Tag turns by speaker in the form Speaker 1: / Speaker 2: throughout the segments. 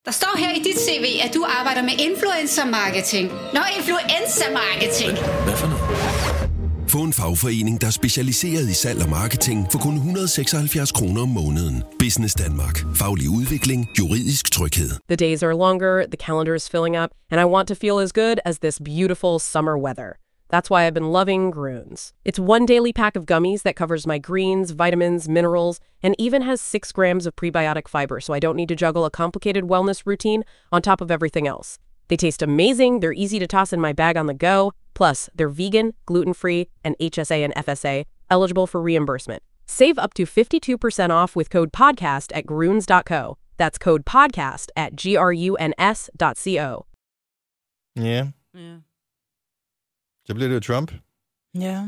Speaker 1: Der står her i dit CV, at du arbejder med influencer-marketing. Influencer-marketing.
Speaker 2: Hvad for noget? Få en fagforening, der er specialiseret i salg og marketing for kun 176 kroner om måneden. Business Danmark. Faglig udvikling. Juridisk tryghed.
Speaker 3: The days are longer, the calendar is filling up, and I want to feel as good as this beautiful summer weather. That's why I've been loving Groones. It's one daily pack of gummies that covers my greens, vitamins, minerals, and even has 6 grams of prebiotic fiber, so I don't need to juggle a complicated wellness routine on top of everything else. They taste amazing, they're easy to toss in my bag on the go, plus they're vegan, gluten-free, and HSA and FSA, eligible for reimbursement. Save up to 52% off with code PODCAST at Groones.co. That's code PODCAST at GRUNS.co.
Speaker 4: Ja. Så bliver det jo Trump.
Speaker 5: Ja.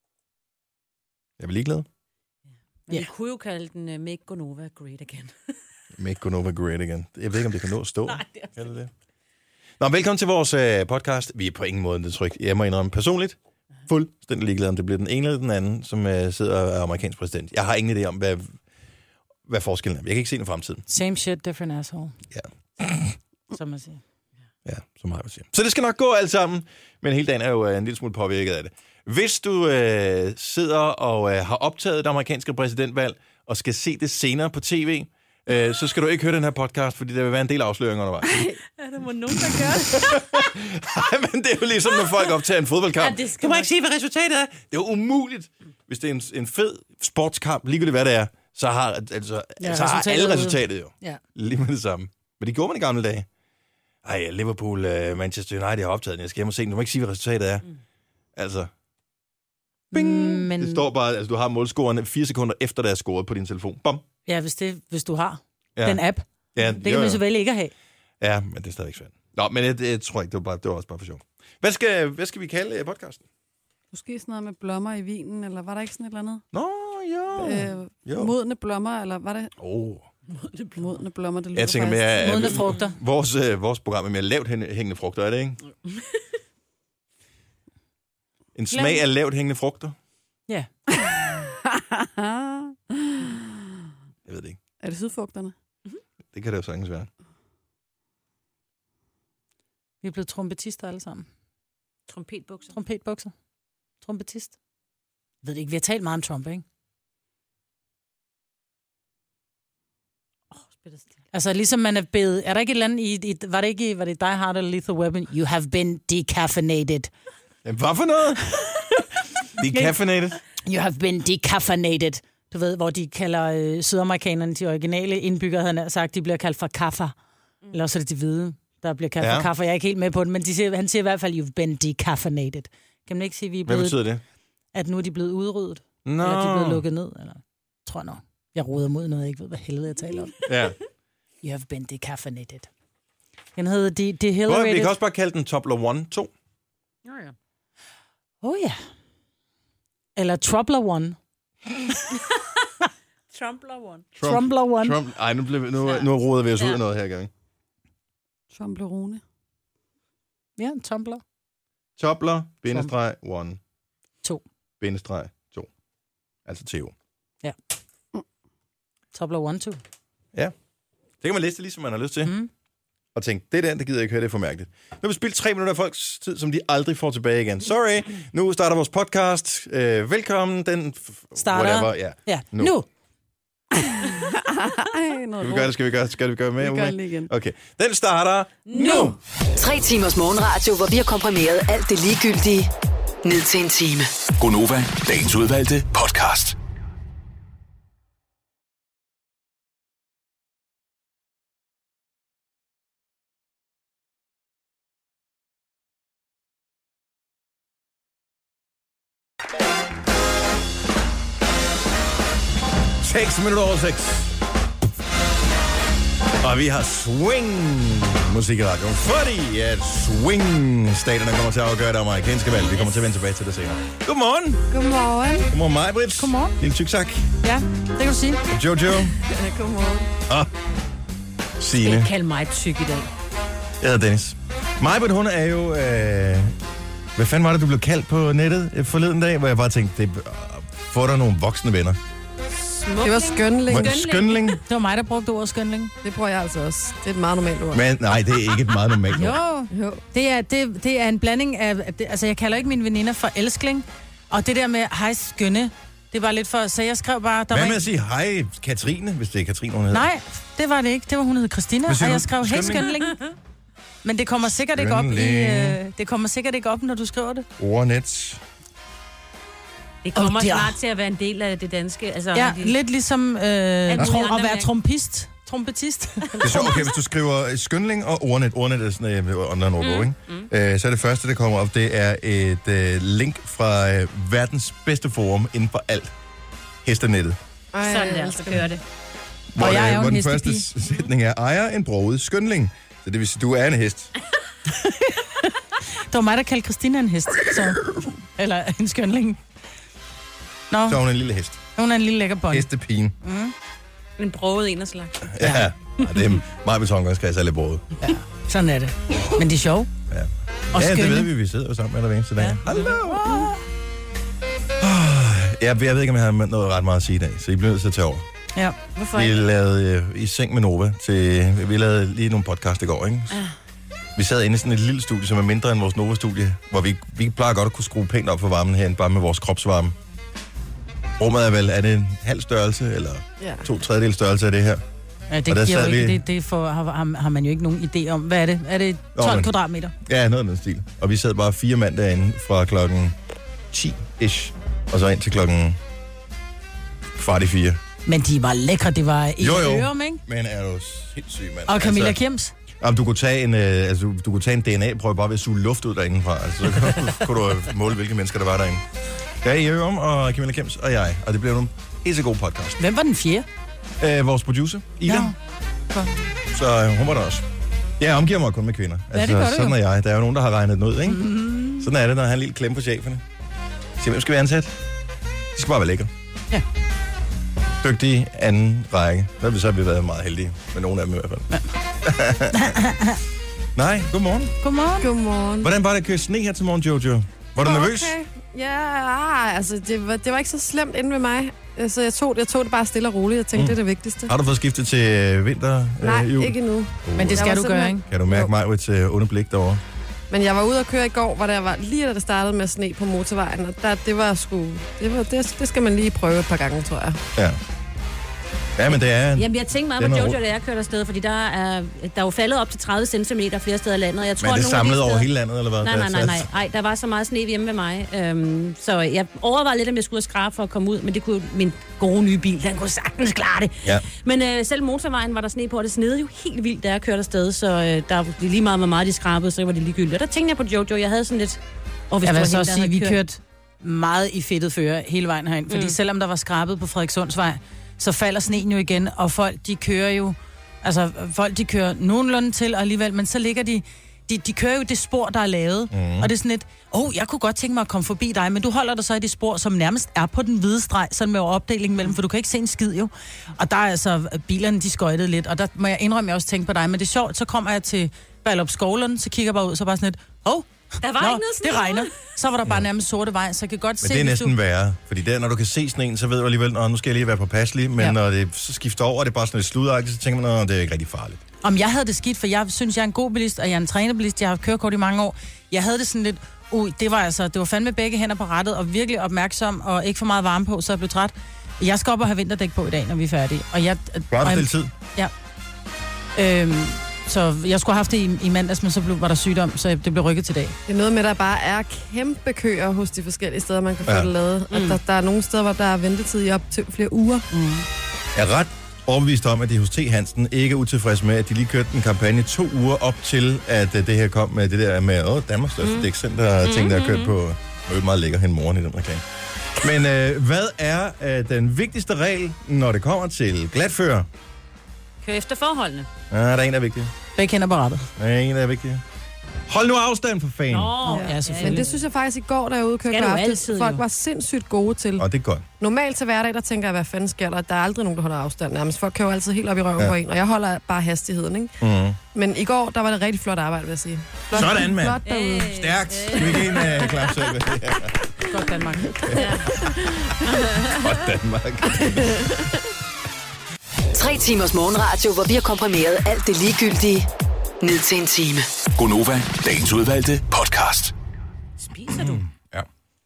Speaker 4: Jeg er ligeglad.
Speaker 6: Men vi kunne jo kalde den Make Gonova Great Again.
Speaker 4: Make Gonova Great Again. Jeg ved ikke, om det kan nå at stå.
Speaker 6: Nej, det er
Speaker 4: det. Nå, velkommen til vores podcast. Vi er på ingen måde det tryk. Jeg må indrømme personligt. Fuldstændig ligeglad, om det bliver den ene eller den anden, som sidder og er amerikansk præsident. Jeg har ingen idé om, hvad forskellen er. Jeg kan ikke se den fremtiden.
Speaker 5: Same shit, different asshole.
Speaker 4: Ja.
Speaker 5: Som man siger.
Speaker 4: Ja, som jeg vil sige. Så det skal nok gå alt sammen, men hele dagen er jo en lille smule påvirket af det. Hvis du sidder og har optaget det amerikanske præsidentvalg, og skal se det senere på tv, så skal du ikke høre den her podcast, fordi der vil være en del afsløringer undervejs.
Speaker 6: Ja, der må nogen, der gør det.
Speaker 4: Nej, men det er jo ligesom, når folk optager en fodboldkamp.
Speaker 6: Ja,
Speaker 4: du må ikke sige, hvad resultatet er. Det er jo umuligt. Hvis det er en fed sportskamp, ligegyldigt hvad det er, så har alle resultatet jo. Ja. Lige med det samme. Men det gjorde man i gamle dage. Ej, Liverpool, Manchester United har optaget den. Jeg skal hjem og se den. Du må ikke sige, hvad resultatet er. Altså. Bing! Men... Det står bare, altså du har målscorerne 4 sekunder efter, der er scoret på din telefon. Bom!
Speaker 5: Ja, hvis du har den app.
Speaker 4: Ja,
Speaker 5: det kan man så vælge ikke at have.
Speaker 4: Ja, men det er stadigvæk svært. Nå, men jeg tror ikke, det var også bare for sjov. Hvad skal vi kalde podcasten?
Speaker 7: Måske sådan noget med blommer i vinen, eller var der ikke sådan et eller andet?
Speaker 4: Nå, jo.
Speaker 7: Modne blommer, eller var det... Modne blommer, det lyder
Speaker 4: jeg tænker mere,
Speaker 5: modne frugter.
Speaker 4: Vores program er mere lavt hængende frugter, er det ikke? En smag af lavt hængende frugter?
Speaker 5: Ja.
Speaker 4: Jeg ved det ikke.
Speaker 7: Er det sydfrugterne?
Speaker 4: Det kan det jo sagtens være.
Speaker 5: Vi er blevet trompetister alle sammen.
Speaker 6: Trompetbukser.
Speaker 5: Trompetist. Jeg ved det ikke, vi har talt meget om Trump, ikke? Altså ligesom man er blevet... Er der ikke et eller andet var det Die Hard eller Lethal Weapon? You have been decaffeinated.
Speaker 4: Hvad for noget? Decaffeinated?
Speaker 5: You have been decaffeinated. Du ved, hvor de kalder sydamerikanerne, de originale indbyggere, havde han sagt, de bliver kaldt for kaffer. Eller også er det de hvide, der bliver kaldt for kaffer. Jeg er ikke helt med på det, men han siger i hvert fald, you've been decaffeinated. Kan man ikke sige, vi er blevet...
Speaker 4: Hvad betyder det?
Speaker 5: At nu er de blevet udryddet. Eller de er blevet lukket ned. Eller... Tror nok. Jeg roder mod noget, jeg ikke ved, hvad helvede jeg taler om.
Speaker 4: Ja.
Speaker 5: You have been decaffeinated. Den hedder Dehydrated.
Speaker 4: Vi kan også bare kalde den Toblerone 2.
Speaker 5: Ja. Eller Troubler 1.
Speaker 6: Trumpler 1.
Speaker 5: Trump.
Speaker 4: Ej, nu roder vi os ud af noget her gang.
Speaker 7: Trumplerone.
Speaker 5: Ja, en tumbler.
Speaker 4: Tobler, bindestreg, 1.
Speaker 5: 2.
Speaker 4: Bindestreg, 2. Altså TO.
Speaker 5: Ja. Tobler 1, 2.
Speaker 4: Ja. Det kan man læse det lige, som man har lyst til. Og tænke, det gider jeg ikke høre, det er for mærkeligt. Nu har vi spildt 3 minutter af folks tid, som de aldrig får tilbage igen. Sorry. Nu starter vores podcast. Velkommen. Den
Speaker 5: starter.
Speaker 4: Whatever. Ja.
Speaker 5: Nu.
Speaker 4: Skal vi gøre med?
Speaker 7: Vi gør det igen.
Speaker 4: Okay. Den starter nu.
Speaker 8: 3 timers morgenradio, hvor vi har komprimeret alt det ligegyldige ned til en time.
Speaker 2: Gonova, dagens udvalgte podcast.
Speaker 4: Minutter over 6. Og vi har swing-musik i radioen, fordi at swing-staterne kommer til at afgøre det amerikanske valg. Vi kommer til at vende tilbage til det senere. Godmorgen. Godmorgen, Maj-Brit.
Speaker 5: Godmorgen.
Speaker 4: Lille tyksak.
Speaker 5: Ja, det kan du sige.
Speaker 4: Jojo.
Speaker 7: Godmorgen.
Speaker 4: Og Signe.
Speaker 6: Skal kalde mig tyk i dag.
Speaker 4: Jeg hedder Dennis. Maj-Brit, hun er jo... Hvad fanden var det, du blev kaldt på nettet forleden dag, hvor jeg bare tænkte, få dig nogle voksne venner.
Speaker 7: Det var skønling.
Speaker 4: Skønling?
Speaker 5: Det var mig, der brugte ordet skønling.
Speaker 7: Det bruger jeg altså også. Det er et meget normalt ord.
Speaker 4: Men nej, det er ikke et meget normalt ord.
Speaker 5: Jo. Det er en blanding af... Altså, jeg kalder ikke mine veninder for elskling. Og det der med, hej skønne, det var lidt for... Så jeg skrev bare...
Speaker 4: Hvad med at sige hej Katrine, hvis det er Katrine, hun hedder?
Speaker 5: Nej, det var det ikke. Det var, hun hed Christina, og jeg skrev, hej skønling. Men det kommer sikkert ikke op det kommer sikkert ikke op, når du skriver det.
Speaker 4: Ordnet.
Speaker 6: Det kommer snart til at være en del af det danske. Altså,
Speaker 5: ja, lidt ligesom at være trompetist.
Speaker 4: Det er sjovt, okay, hvis du skriver skønling og ordnet. Ordnet er sådan en online ikke? Så er det første, der kommer op, det er et link fra verdens bedste forum inden for alt. Hestenettet.
Speaker 6: Sådan der, så kører det.
Speaker 4: Hvor den første sætning er, ejer en broget skønling. Så det vil sige, du er en hest.
Speaker 5: Det var mig, der kaldte Christina en hest. Så. Eller en skønling. Nå.
Speaker 4: Så hun er en lille hest.
Speaker 5: Hun er en lille lækker bånd.
Speaker 4: Hestepine.
Speaker 6: En broget en af slags.
Speaker 4: Ja, det er meget betongårdskreds, alle broget.
Speaker 5: Ja, sådan er det. Men de er sjove.
Speaker 4: Ja.
Speaker 5: Og
Speaker 4: ja, det ved vi sidder jo sammen med hver eneste dag. Ja. Hallo! Jeg ved ikke, om jeg har noget ret meget at sige i dag, så I bliver nødt til at tage over.
Speaker 5: Ja, hvorfor
Speaker 4: Vi lavede i seng med Nova vi lavede lige nogle podcast i går, ikke? Vi sad inde i sådan et lille studie, som er mindre end vores Nova-studie, hvor vi plejer godt at kunne skrue pænt op for varmen herinde, bare med vores kropsvarme. Rummet er det en halv størrelse, eller 2/3 størrelse af det her?
Speaker 5: Ja, det giver jo ikke, det har man jo ikke nogen idé om. Hvad er det? Er det 12 kvadratmeter?
Speaker 4: Ja, noget af den stil. Og vi sad bare 4 mand derinde fra klokken 10-ish, og så ind til klokken 3:45.
Speaker 5: Men de var lækre, det var i
Speaker 4: ørum, ikke? Men er du sindssyg, mand.
Speaker 5: Og Camilla Kims?
Speaker 4: Jamen, du kunne tage en DNA-prøve bare ved at suge luft ud derindefra. Altså, så kunne du måle, hvilke mennesker der var derinde. Der er I ørum, og Camilla Kims og jeg. Og det blev nogle helt så god podcast.
Speaker 5: Hvem var den fjerde?
Speaker 4: Vores producer, Ida.
Speaker 5: Ja.
Speaker 4: Så hun var der også. Jeg omgiver mig kun med kvinder. Altså,
Speaker 5: ja, det
Speaker 4: sådan er jeg. Der er jo nogen, der har regnet den ud, ikke? Mm-hmm. Sådan er det, når han har en lille klemme på cheferne. Så hvem skal vi ansætte? De skal bare være lækre. Ja. Dygtige anden række. Så har vi været meget heldige. Med nogle af dem i hvert fald. Ja. Nej, godmorgen.
Speaker 7: Godmorgen.
Speaker 4: Hvordan var det at køre sne her til morgen, Jojo? Var du nervøs?
Speaker 7: Ja, altså det var ikke så slemt inde ved mig. Så jeg tog det bare stille og roligt. Jeg tænkte, det er det vigtigste.
Speaker 4: Har du fået skiftet til vinter?
Speaker 7: Nej, ikke endnu.
Speaker 5: Men det skal du gøre, ikke?
Speaker 4: Kan du mærke mig et underblik derovre?
Speaker 7: Men jeg var ude at køre i går, hvor der var lige da det startede med sne på motorvejen. Og det skal man lige prøve et par gange, tror jeg.
Speaker 4: Ja. Ja, men det er...
Speaker 6: Jamen, jeg tænkte meget på Jojo, da jeg kørte afsted, fordi der er jo faldet op til 30 cm flere steder i landet. Jeg tror,
Speaker 4: men det samlet over hele landet, eller hvad?
Speaker 6: Nej, der var så meget sne hjemme ved mig. Så jeg overvejede lidt, om jeg skulle skrabe for at komme ud, men det kunne min gode nye bil, den kunne sagtens klare det. Ja. Men selv motorvejen var der sne på, og det snede jo helt vildt, da jeg kørte afsted, så der var lige meget, hvor meget de skrabede, så var det ligegyldigt. Og der tænkte jeg på Jojo, jeg havde sådan lidt...
Speaker 5: Jeg vil så sige, vi kørte meget i fedtet føre hele vejen herind, fordi selvom der var skrabet på Frederikssundsvej, så falder sneen jo igen, og folk, de kører jo... Altså, folk, de kører nogenlunde til alligevel, men så ligger de kører jo det spor, der er lavet. Og det er sådan et, jeg kunne godt tænke mig at komme forbi dig, men du holder dig så i det spor, som nærmest er på den hvide streg, sådan med opdelingen mellem, for du kan ikke se en skid jo. Og der er altså, bilerne, de skøjtede lidt, og der må jeg indrømme, jeg også tænke på dig, men det er sjovt, så kommer jeg til Ballup Skovlund, så kigger jeg bare ud, så bare sådan et,
Speaker 6: der var ikke noget sne.
Speaker 5: Det regner. Så var der bare nærmest sorte vej, så jeg kan godt se...
Speaker 4: Men det er næsten værre, fordi når du kan se sneen, så ved du alligevel, nu skal jeg lige være påpasselig, men når det så skifter over, og det er bare sådan et sludagtigt, så tænker man, det er ikke rigtig farligt.
Speaker 5: Om jeg havde det skidt, for jeg synes, jeg er en god bilist, og jeg er en trænerbilist, jeg har kørekort i mange år. Jeg havde det sådan lidt, det var fandme begge hænder på rattet, og virkelig opmærksom, og ikke for meget varme på, så jeg blev træt. Jeg skal op og have vinterdæk på i dag, når vi er færdige. Og jeg...
Speaker 4: Bare stille tid.
Speaker 5: Ja. Så jeg skulle have haft det i mandags, men så var der sygdom, så det blev rykket til dag.
Speaker 7: Det er noget med, der bare er kæmpe køer hos de forskellige steder, man kan få det lavet. Og der er nogle steder, hvor der er ventetid i op til flere uger.
Speaker 4: Jeg er ret overbevist om, at de hos T. Hansen ikke er utilfredse med, at de lige kørte en kampagne 2 uger op til, at det her kom med det der med, Danmarks største dækcenter, ting, der har kørt på. Det er meget lækker hen moren i den reklame. Men hvad er den vigtigste regel, når det kommer til glatfører?
Speaker 6: Kør efter forholdene.
Speaker 4: Ja, der er en, der er vigtig.
Speaker 5: Begge hænder på rattet.
Speaker 4: Der er en, der er vigtig. Hold nu afstand for fanden.
Speaker 5: Ja, selvfølgelig.
Speaker 7: Men det synes jeg faktisk i går, da jeg ude og kørte aften, folk var sindssygt gode til.
Speaker 4: Og det er godt.
Speaker 7: Normalt til hverdag, der tænker jeg, hvad fanden sker der? Der er aldrig nogen, der holder afstand nærmest. Folk kører altid helt op i røven på en, og jeg holder bare hastigheden, ikke? Men i går, der var det rigtig flot arbejde, vil jeg sige.
Speaker 4: Sådan, mand.
Speaker 7: Flot derude.
Speaker 4: Stærkt. Skal vi give en klap selv?
Speaker 5: Godt Danmark.
Speaker 4: Godt Danmark.
Speaker 8: 3 timers morgenradio, hvor vi har komprimeret alt det ligegyldige ned til en time.
Speaker 2: Gonova, dagens udvalgte podcast.
Speaker 6: Spiser du?
Speaker 4: Ja.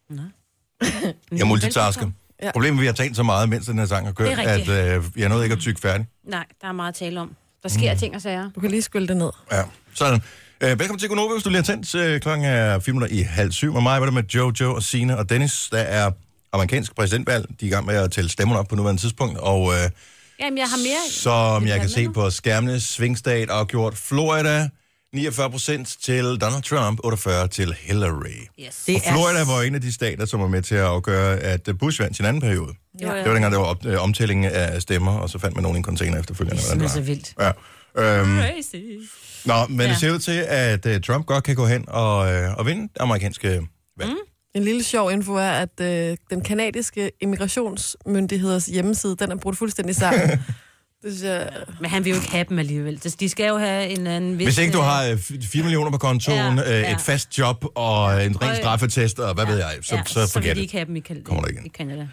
Speaker 4: Jeg multitasker. Ja. Problemet er, at vi har talt så meget, mens den her sang har kørt, at jeg nåede ikke at tygge færdig.
Speaker 6: Nej, der er meget at tale om. Der sker ting og sager.
Speaker 7: Du kan lige skylde det ned.
Speaker 4: Ja, sådan. Velkommen til Gonova, hvis du lige har tændt. Klokken er 7:05. Og mig var det med Jojo og Signe og Dennis. Der er amerikansk præsidentvalg. De er i gang med at tælle stemmerne op på nuværende tidspunkt. Og
Speaker 6: jamen, jeg har mere...
Speaker 4: Som jeg kan se på skærmene, svingstat afgjort Florida, 49% til Donald Trump, 48% til Hillary.
Speaker 6: Yes.
Speaker 4: Og Florida var en af de stater, som var med til at afgøre, at Bush vandt sin anden periode. Ja. Det var dengang, der var omtælling af stemmer, og så fandt man nogen i en container efterfølgende.
Speaker 6: Det er så vildt.
Speaker 4: Ja.
Speaker 6: Crazy.
Speaker 4: Nå, men det ser ud til, at Trump godt kan gå hen og vinde det amerikanske valg.
Speaker 7: En lille sjov info er, at den kanadiske immigrationsmyndigheders hjemmeside, den er brudt fuldstændig sammen. Det synes jeg...
Speaker 6: Men han vil jo ikke have dem alligevel. De skal jo have en anden vis...
Speaker 4: Hvis ikke du har 4 millioner på kontoen, et fast job og en ren straffetest, og hvad ved jeg, så
Speaker 6: forget det. Så vil de ikke have dem i Canada.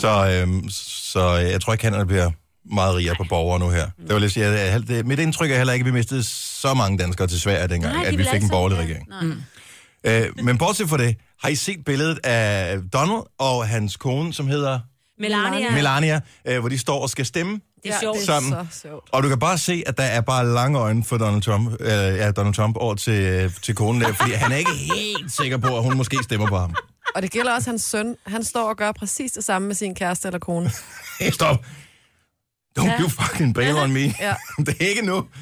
Speaker 4: Så jeg tror ikke, Canada bliver meget rigere på borgere nu her. Det var lidt sige, mit indtryk er heller ikke, at vi mistede så mange danskere til Sverige dengang, at vi fik en borgerlig regering. Men bortset fra det, har I set billedet af Donald og hans kone, som hedder... Melania, hvor de står og skal stemme.
Speaker 6: Det er sjovt.
Speaker 4: Sammen.
Speaker 7: Det er så sjovt.
Speaker 4: Og du kan bare se, at der er bare lange øjne for Donald Trump over til konen der, fordi han er ikke helt sikker på, at hun måske stemmer på ham.
Speaker 7: Og det gælder også hans søn. Han står og gør præcis det samme med sin kæreste eller kone.
Speaker 4: Stop. Don't you fucking bail on me.
Speaker 7: Ja.
Speaker 4: Det er ikke nu.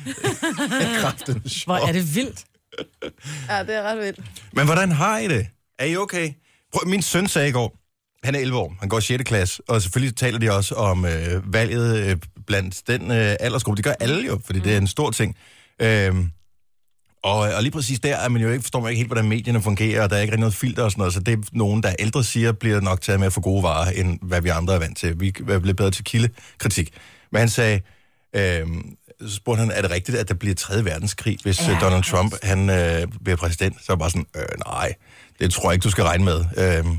Speaker 5: Hvor er det vildt.
Speaker 7: Ja, det er ret vildt.
Speaker 4: Men hvordan har I det? Er I okay? Min søn sagde i går, han er 11 år, han går i 6. klasse, og selvfølgelig taler de også om valget blandt den aldersgruppe. Det gør alle jo, fordi det er en stor ting. Og lige præcis der er man jo ikke, forstår man ikke helt, hvordan medierne fungerer, og der er ikke rigtig noget filter og sådan noget, så det er nogen, der er ældre siger, bliver nok taget med for gode varer, end hvad vi andre er vant til. Vi er blevet bedre til kildekritik. Men han sagde, så spurgte han, er det rigtigt, at der bliver 3. verdenskrig, hvis Donald Trump han bliver præsident? Så var bare sådan, nej, det tror jeg ikke, du skal regne med.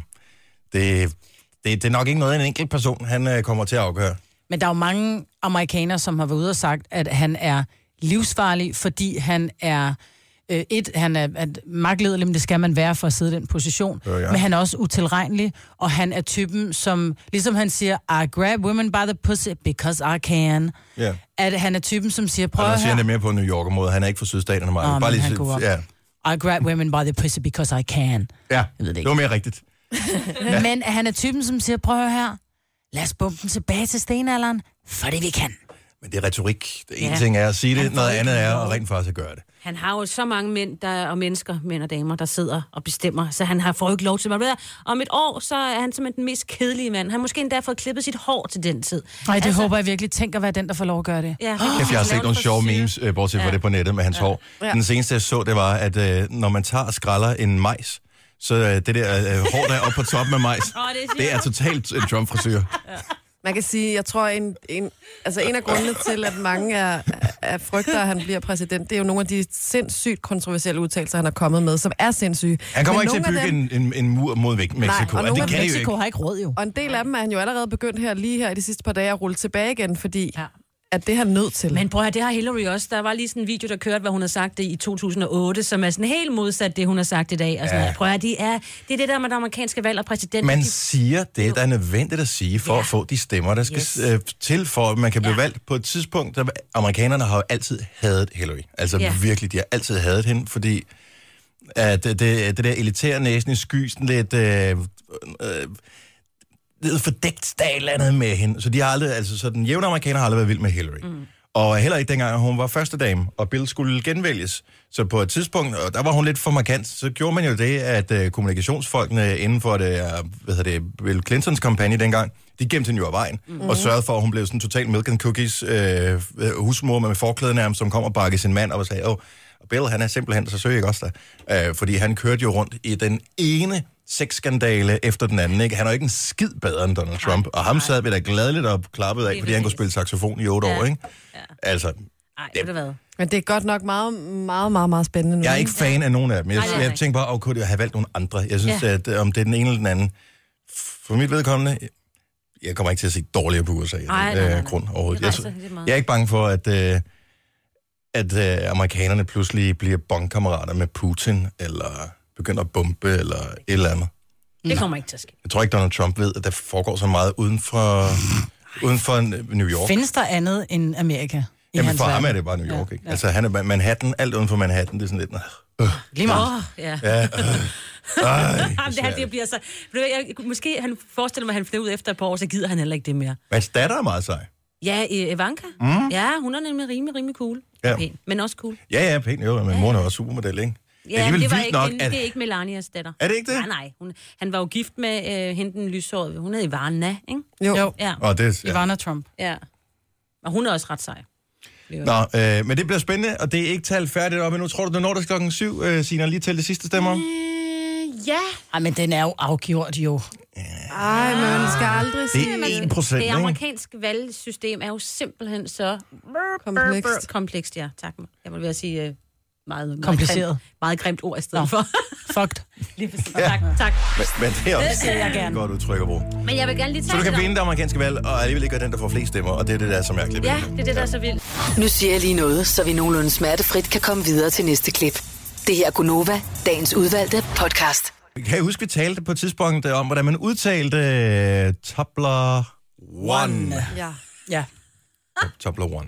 Speaker 4: Det er nok ikke noget af en enkelt person, han kommer til at afgøre.
Speaker 5: Men der er jo mange amerikanere, som har været ude og sagt, at han er livsfarlig, fordi han er... han er magtlederlig, men det skal man være for at sidde i den position. Men han er også utilregnelig, og han er typen, som, ligesom han siger, I grab women by the pussy because I can. Yeah. At han er typen, som siger, prøv at høre... Han siger
Speaker 4: det mere på New York-måde. Han er ikke fra sydstaterne meget.
Speaker 5: Bare lige I grab women by the pussy because I can.
Speaker 4: Ja, det var mere rigtigt.
Speaker 5: Men han er typen, som siger, prøv at høre her, lad os bumpe den tilbage til stenalderen, for det vi kan.
Speaker 4: Men det er retorik. En ting er at sige det, noget andet er at rent faktisk at gøre det.
Speaker 6: Han har jo så mange mænd og mennesker, mænd og damer, der sidder og bestemmer, så han får ikke lov til at... Om et år, så er han simpelthen den mest kedelige mand. Han har måske endda fået klippet sit hår til den tid.
Speaker 5: Nej, det håber jeg virkelig. Tænk at være den, der får lov at gøre det.
Speaker 6: Ja,
Speaker 4: jeg har set nogle sjove memes, bortset fra det på nettet med hans hår. Den seneste, jeg så, det var, at når man tager og skræller en majs, så det der hår, der er oppe på toppen af majs, det er totalt en Trump-frisyr.
Speaker 7: Man kan sige, jeg tror, en af grundene til, at mange er frygter, at han bliver præsident, det er jo nogle af de sindssygt kontroversielle udtalelser, han er kommet med, som er sindssyge.
Speaker 4: Han kommer ikke til at bygge en mur mod Mexico.
Speaker 5: Nej, og det kan Mexico har ikke råd jo.
Speaker 7: Og en del af dem er han jo allerede begyndt lige her i de sidste par dage at rulle tilbage igen, fordi... Ja. At det har nødt til.
Speaker 6: Men prøv at det har Hillary også. Der var lige sådan en video, der kørte, hvad hun har sagt det i 2008, som er sådan helt modsat det, hun har sagt i dag. Og sådan prøv at det er det der med det amerikanske valg og præsident.
Speaker 4: Man siger det, der er nødvendigt at sige, for at få de stemmer, der skal til, for at man kan blive valgt på et tidspunkt. Der amerikanerne har jo altid hadet Hillary. Altså virkelig, de har altid hadet hende, fordi at det der elitære næsen i skysen lidt... det er fordækt, der er et eller andet med hende. Så de har aldrig, altså så den jævne amerikaner har aldrig været vild med Hillary. Og heller ikke dengang, hun var første dame, og Bill skulle genvælges. Så på et tidspunkt, og der var hun lidt for markant, så gjorde man jo det, at kommunikationsfolkene inden for Bill Clintons kampagne dengang, de gemte hende jo af vejen, og sørgede for, at hun blev sådan totalt milk and cookies husmor med forklæde nærmest, som kom og bakkede sin mand op og sagde, Bill, han er simpelthen, så søger jeg også der. Fordi han kørte jo rundt i den ene sexskandale efter den anden, ikke? Han er jo ikke en skid bedre end Donald Trump, og ham sad vi da gladeligt og klappet af, fordi han kunne spille saxofon i 8 år, ikke? Ja. Altså,
Speaker 6: ved du hvad?
Speaker 7: Men det er godt nok meget, meget, meget, meget spændende nu.
Speaker 4: Jeg er ikke fan af nogen af dem. Jeg tænker bare, kunne jeg have valgt nogle andre? Jeg synes, at om det er den ene eller den anden. For mit vedkommende, jeg kommer ikke til at se dårligere på USA. Nej. Grund overhovedet. Jeg er ikke bange for, at amerikanerne pludselig bliver bondkammerater med Putin, eller begynder at bombe, eller et eller andet.
Speaker 6: Det kommer ikke til at ske.
Speaker 4: Jeg tror ikke, Donald Trump ved, at der foregår så meget uden for New York.
Speaker 5: Findes der andet end Amerika?
Speaker 4: Jamen for ham er det bare New York, ikke? Altså han er Manhattan, alt uden for Manhattan, det er sådan lidt...
Speaker 5: Lige meget.
Speaker 6: Det bliver så... Måske han forestiller mig, at han flyver ud efter et par år, så gider han heller ikke det mere.
Speaker 4: Hans datter er meget sej.
Speaker 6: Ja, Ivanka. Ja, hun er nemlig rimelig cool.
Speaker 4: Ja.
Speaker 6: Pæn, men også cool.
Speaker 4: Ja, pæn jo, men moren er også supermodel, ikke?
Speaker 6: Ja, det var ikke nok, det er ikke Melanias datter.
Speaker 4: Er det ikke det?
Speaker 6: Nej. Han var jo gift med hende den lyshårede. Hun hed Ivana, ikke?
Speaker 5: Jo.
Speaker 6: Ja.
Speaker 5: Ivana Trump.
Speaker 6: Ja. Og hun er også ret sej.
Speaker 4: Nå, men det bliver spændende, og det er ikke talt færdigt op endnu. Tror du, når det er 7:00, Signe, lige til det sidste stemmer?
Speaker 6: Ja.
Speaker 5: Ej, men den er jo afgjort, jo.
Speaker 7: Ej, men man skal aldrig sige...
Speaker 4: Det er 1%,
Speaker 6: det amerikanske valgsystem er jo simpelthen så... Komplekst, ja. Tak. Jeg må ved at sige... Meget
Speaker 5: kompliceret.
Speaker 6: Meget grimt ord i stedet for.
Speaker 5: Fucked.
Speaker 6: Lige præcis. Ja. Tak.
Speaker 4: Men det er også
Speaker 6: et
Speaker 4: godt udtryk at bruge.
Speaker 6: Men jeg vil gerne lige tage
Speaker 4: så du kan vinde det amerikanske valg, og alligevel ikke være den, der får flest stemmer, og det er det, der er så mærkeligt.
Speaker 6: Ja, det er det, der er så vildt.
Speaker 8: Nu siger jeg lige noget, så vi nogenlunde smertefrit kan komme videre til næste klip. Det her er Gunova, dagens udvalgte podcast.
Speaker 4: Kan jeg huske, vi talte på et tidspunkt om, hvordan man udtalte Toblerone.
Speaker 5: Ja.
Speaker 4: Toblerone.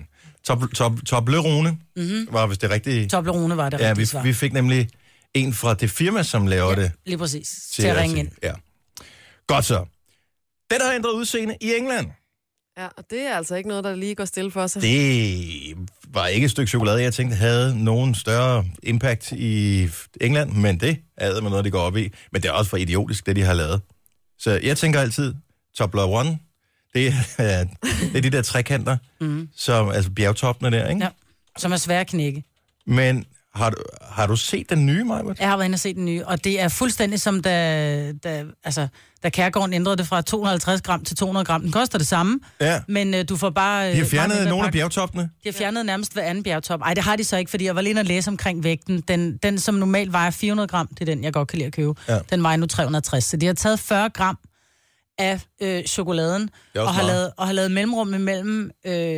Speaker 4: Toblerone var vist det rigtige.
Speaker 5: Toblerone var det rigtige
Speaker 4: svar. Vi fik nemlig en fra det firma, som laver det.
Speaker 5: Lige præcis. Til at ringe ind.
Speaker 4: Ja. Godt så. Den har ændret udseende i England.
Speaker 7: Ja, og det er altså ikke noget, der lige går stille for sig.
Speaker 4: Det var ikke et stykke chokolade, jeg tænkte havde nogen større impact i England, men det er med noget, de går op i. Men det er også for idiotisk, det de har lavet. Så jeg tænker altid, Toblerone, det er de der trekanter, som, altså bjergtoppene der, ikke?
Speaker 5: Ja, som er svære at knække.
Speaker 4: Men har du set den nye, Majbert?
Speaker 5: Jeg har været inde og set den nye, og det er fuldstændig som da Kærgården ændrede det fra 250 gram til 200 gram. Den koster det samme, men du får bare...
Speaker 4: De har fjernet nogle af bjergtoppene?
Speaker 5: De har fjernet nærmest hver anden bjergtop. Ej, det har de så ikke, fordi jeg var lige at læse omkring vægten. Den som normalt vejer 400 gram, det er den, jeg godt kan lide at købe. Ja. Den vejer nu 360, så de har taget 40 gram af chokoladen, og har lavet mellemrum mellem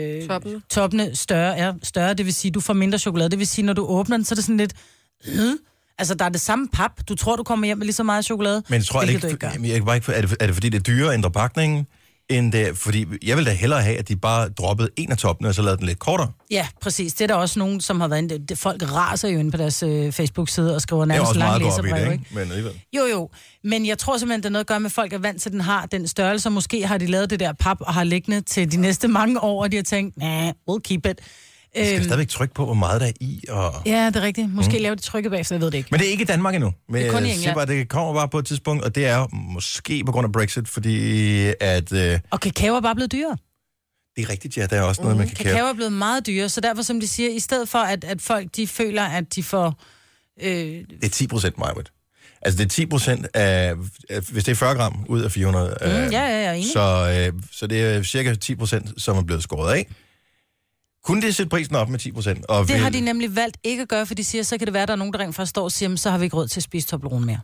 Speaker 5: toppene større, det vil sige, du får mindre chokolade. Det vil sige, når du åbner den, så er det sådan lidt... Altså, der er det samme pap. Du tror, du kommer hjem med lige så meget chokolade.
Speaker 4: Men tror jeg ikke, er det fordi, det er dyrere at ændre pakningen? End det, fordi jeg vil da hellere have, at de bare droppede en af toppene, og så lavede den lidt kortere.
Speaker 5: Ja, præcis. Det er der også nogen, som har været inde. Folk raser jo inde på deres Facebook-side og skriver nærmest lange læserbreve, ikke?
Speaker 4: Men alligevel.
Speaker 5: Jo. Men jeg tror simpelthen, det er noget at gøre med, at folk er vant til, at den har den størrelse. Måske har de lavet det der pap og har liggende til de næste mange år, og de har tænkt, we'll keep it.
Speaker 4: Du skal stadigvæk trykke på, hvor meget der er i. Og...
Speaker 5: Ja, det er rigtigt. Måske lave det trykket bagefter, jeg ved det ikke.
Speaker 4: Men det er ikke i Danmark endnu. Men
Speaker 5: det er kun i England.
Speaker 4: Bare, det kommer bare på et tidspunkt, og det er måske på grund af Brexit, fordi at...
Speaker 5: Og kakao er bare blevet dyrere.
Speaker 4: Det er rigtigt, ja. Der er også noget med kakao.
Speaker 5: Kakao er blevet meget dyrere, så derfor, som de siger, i stedet for, at folk de føler, at de får...
Speaker 4: Det er 10%, Majbert. Altså det er 10% af... Hvis det er 40 gram ud af 400...
Speaker 5: enig.
Speaker 4: Så det er cirka 10%, som er blevet skåret af. Kunne de sætte prisen op med 10%? Og
Speaker 5: det har de nemlig valgt ikke at gøre, for de siger, så kan det være, at der er nogen, der rent faktisk står og siger, så har vi ikke råd til at spise Toblerone mere.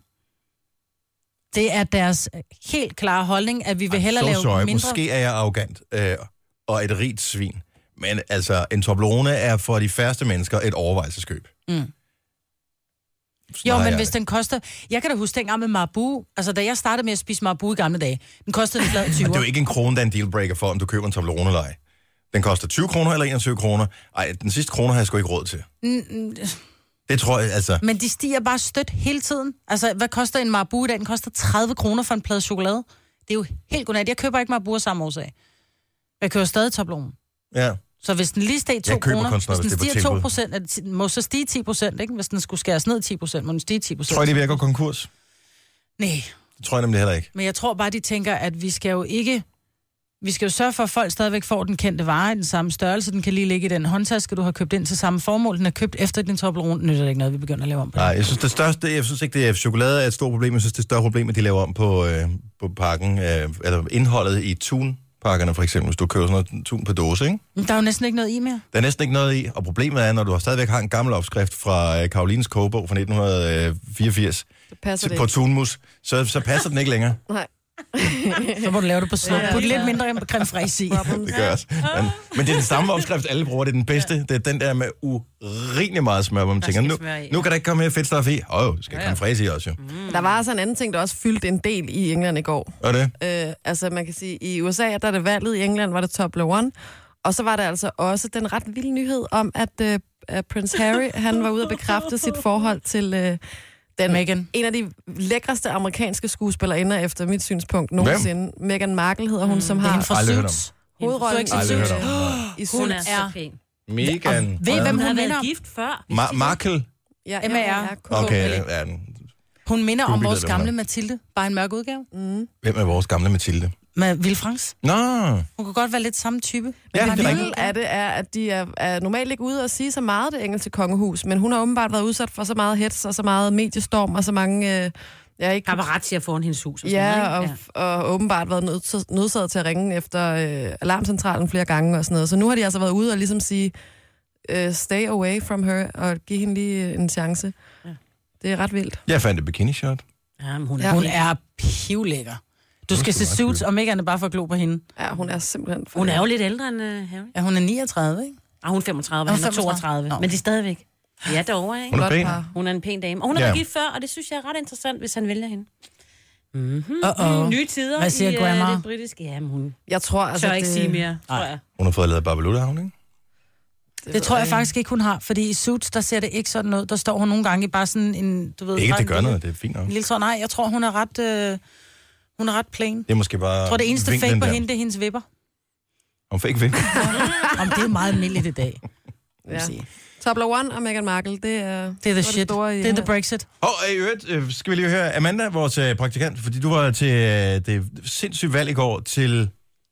Speaker 5: Det er deres helt klare holdning, at vi vil hellere lave mindre...
Speaker 4: Måske er jeg arrogant og et rigt svin, men altså, en Toblerone er for de færreste mennesker et overvejelseskøb.
Speaker 5: Jo, men hvis den koster... Jeg kan da huske dengang med Marabou. Altså, da jeg startede med at spise Marabou i gamle dage, den kostede en flad 20.
Speaker 4: Det er jo ikke en krone, der er en dealbreaker for, om du køber en Toblerone eller ej. Den koster 20 kroner eller 21 kroner. Ej, den sidste kroner har jeg sgu ikke råd til. Det tror jeg, altså...
Speaker 5: Men de stiger bare stødt hele tiden. Altså, hvad koster en Marabou i dag? Den koster 30 kroner for en plade chokolade. Det er jo helt godnat. Jeg køber ikke Marabou af samme årsag. Jeg køber stadig Toblerone.
Speaker 4: Ja.
Speaker 5: Så hvis den lige steg 2 kroner, hvis den stiger 2%, må så stige 10%, ikke? Hvis den skulle skæres ned 10%, må den stige 10%.
Speaker 4: Tror I, det virker konkurs?
Speaker 5: Nej.
Speaker 4: Det tror jeg nemlig heller ikke.
Speaker 5: Men jeg tror bare, de tænker, at vi skal jo sørge for, at folk stadigvæk får den kendte vare i den samme størrelse. Den kan lige ligge i den håndtaske, du har købt ind til samme formål. Den er købt efter din Toblerone. Nytter det ikke noget, vi begynder at lave om på.
Speaker 4: Nej, jeg synes ikke, det er chokolade er et stort problem. Jeg synes, det er et større problem, at de laver om på pakken, eller indholdet i Thun pakkerne, for eksempel, hvis du køber sådan noget tun på dåse, ikke?
Speaker 5: Men der er jo næsten ikke noget i mere.
Speaker 4: Der er næsten ikke noget i, og problemet er, når du stadigvæk har en gammel opskrift fra Karolines kogebog fra 1984 på tunmus, så passer den ikke længere.
Speaker 7: Nej.
Speaker 5: Så må du lave det på slå. Put lidt mindre creme fraiche i.
Speaker 4: Det gør også. Men det er den samme opskrift, alle bruger. Det er den bedste. Det er den der med urimelig meget smør, hvor man tænker, nu kan der ikke komme mere fedtstof i. Skal creme fraiche i også, jo.
Speaker 7: Der var altså en anden ting, der også fyldte en del i England i går.
Speaker 4: Og det?
Speaker 7: Altså, man kan sige, i USA, der er det valget, i England var det Toblerone. Og så var der altså også den ret vilde nyhed om, at Prince Harry, han var ude at bekræfte sit forhold til...
Speaker 5: Meghan.
Speaker 7: En af de lækreste amerikanske skuespillerinder, efter mit synspunkt, nogensinde. Meghan Markle hedder hun, som har...
Speaker 5: For Suits.
Speaker 7: Hovedrollen
Speaker 5: i Suits.
Speaker 6: Hun er så pæn.
Speaker 4: Meghan.
Speaker 5: Ved hvem hun minder om?
Speaker 6: Gift før.
Speaker 4: Markle?
Speaker 7: Ja,
Speaker 5: M.A.R.
Speaker 4: Okay,
Speaker 5: hun minder om vores gamle Mathilde. Bare en mørk udgave.
Speaker 4: Hvem er vores gamle Mathilde?
Speaker 5: Med Ville Franks.
Speaker 4: Nå.
Speaker 5: Hun kan godt være lidt samme type.
Speaker 7: Ja, det vilde af det er, at de er normalt ikke ude og sige så meget det engelske kongehus, men hun har åbenbart været udsat for så meget hets og så meget mediestorm og så mange...
Speaker 6: paparazzi foran hendes hus.
Speaker 7: Og åbenbart været nødsaget til at ringe efter alarmcentralen flere gange og sådan noget. Så nu har de altså været ude og ligesom sige, stay away from her, og give hende lige en chance. Ja. Det er ret vildt.
Speaker 4: Jeg fandt et bikini-shot.
Speaker 5: Jamen, hun er pivlækker. Du skal se Suits, og Meghan er bare for at glo på hende.
Speaker 7: Ja, hun er simpelthen...
Speaker 6: Hun er jo lidt ældre end Harry.
Speaker 5: Ja, hun er 39, ikke?
Speaker 6: Hun er 35, han er 32. Men det er stadigvæk... Ja, derovre, ikke?
Speaker 4: Hun er pæn.
Speaker 6: Hun er en pæn dame. Og hun har været gift før, og det synes jeg er ret interessant, hvis han vælger hende. Nye tider.
Speaker 5: Hvad siger grandma?
Speaker 6: Det britiske. Jamen, hun
Speaker 7: jeg tror, altså,
Speaker 6: tør ikke sige mere, tror jeg.
Speaker 4: Hun har fået lavet Babaluda, ikke?
Speaker 5: Det tror jeg faktisk ikke, hun har, fordi i Suits, der ser det ikke sådan ud. Der står hun nogle gange i bare sådan en, du ved...
Speaker 4: Ikke, det gør noget, det er fint nok.
Speaker 5: Nej, jeg tror, hun er ret plain.
Speaker 4: Det er måske bare...
Speaker 5: Jeg tror, det eneste fake på hende, det er hendes vipper.
Speaker 4: Hun fake vipper?
Speaker 5: Det er jo meget almindeligt i dag.
Speaker 7: Ja. Toblerone og Meghan Markle, det er
Speaker 5: the shit. Det er the Brexit.
Speaker 4: I øvrigt skal vi lige høre Amanda, vores praktikant, fordi du var til det sindssygt valg i går til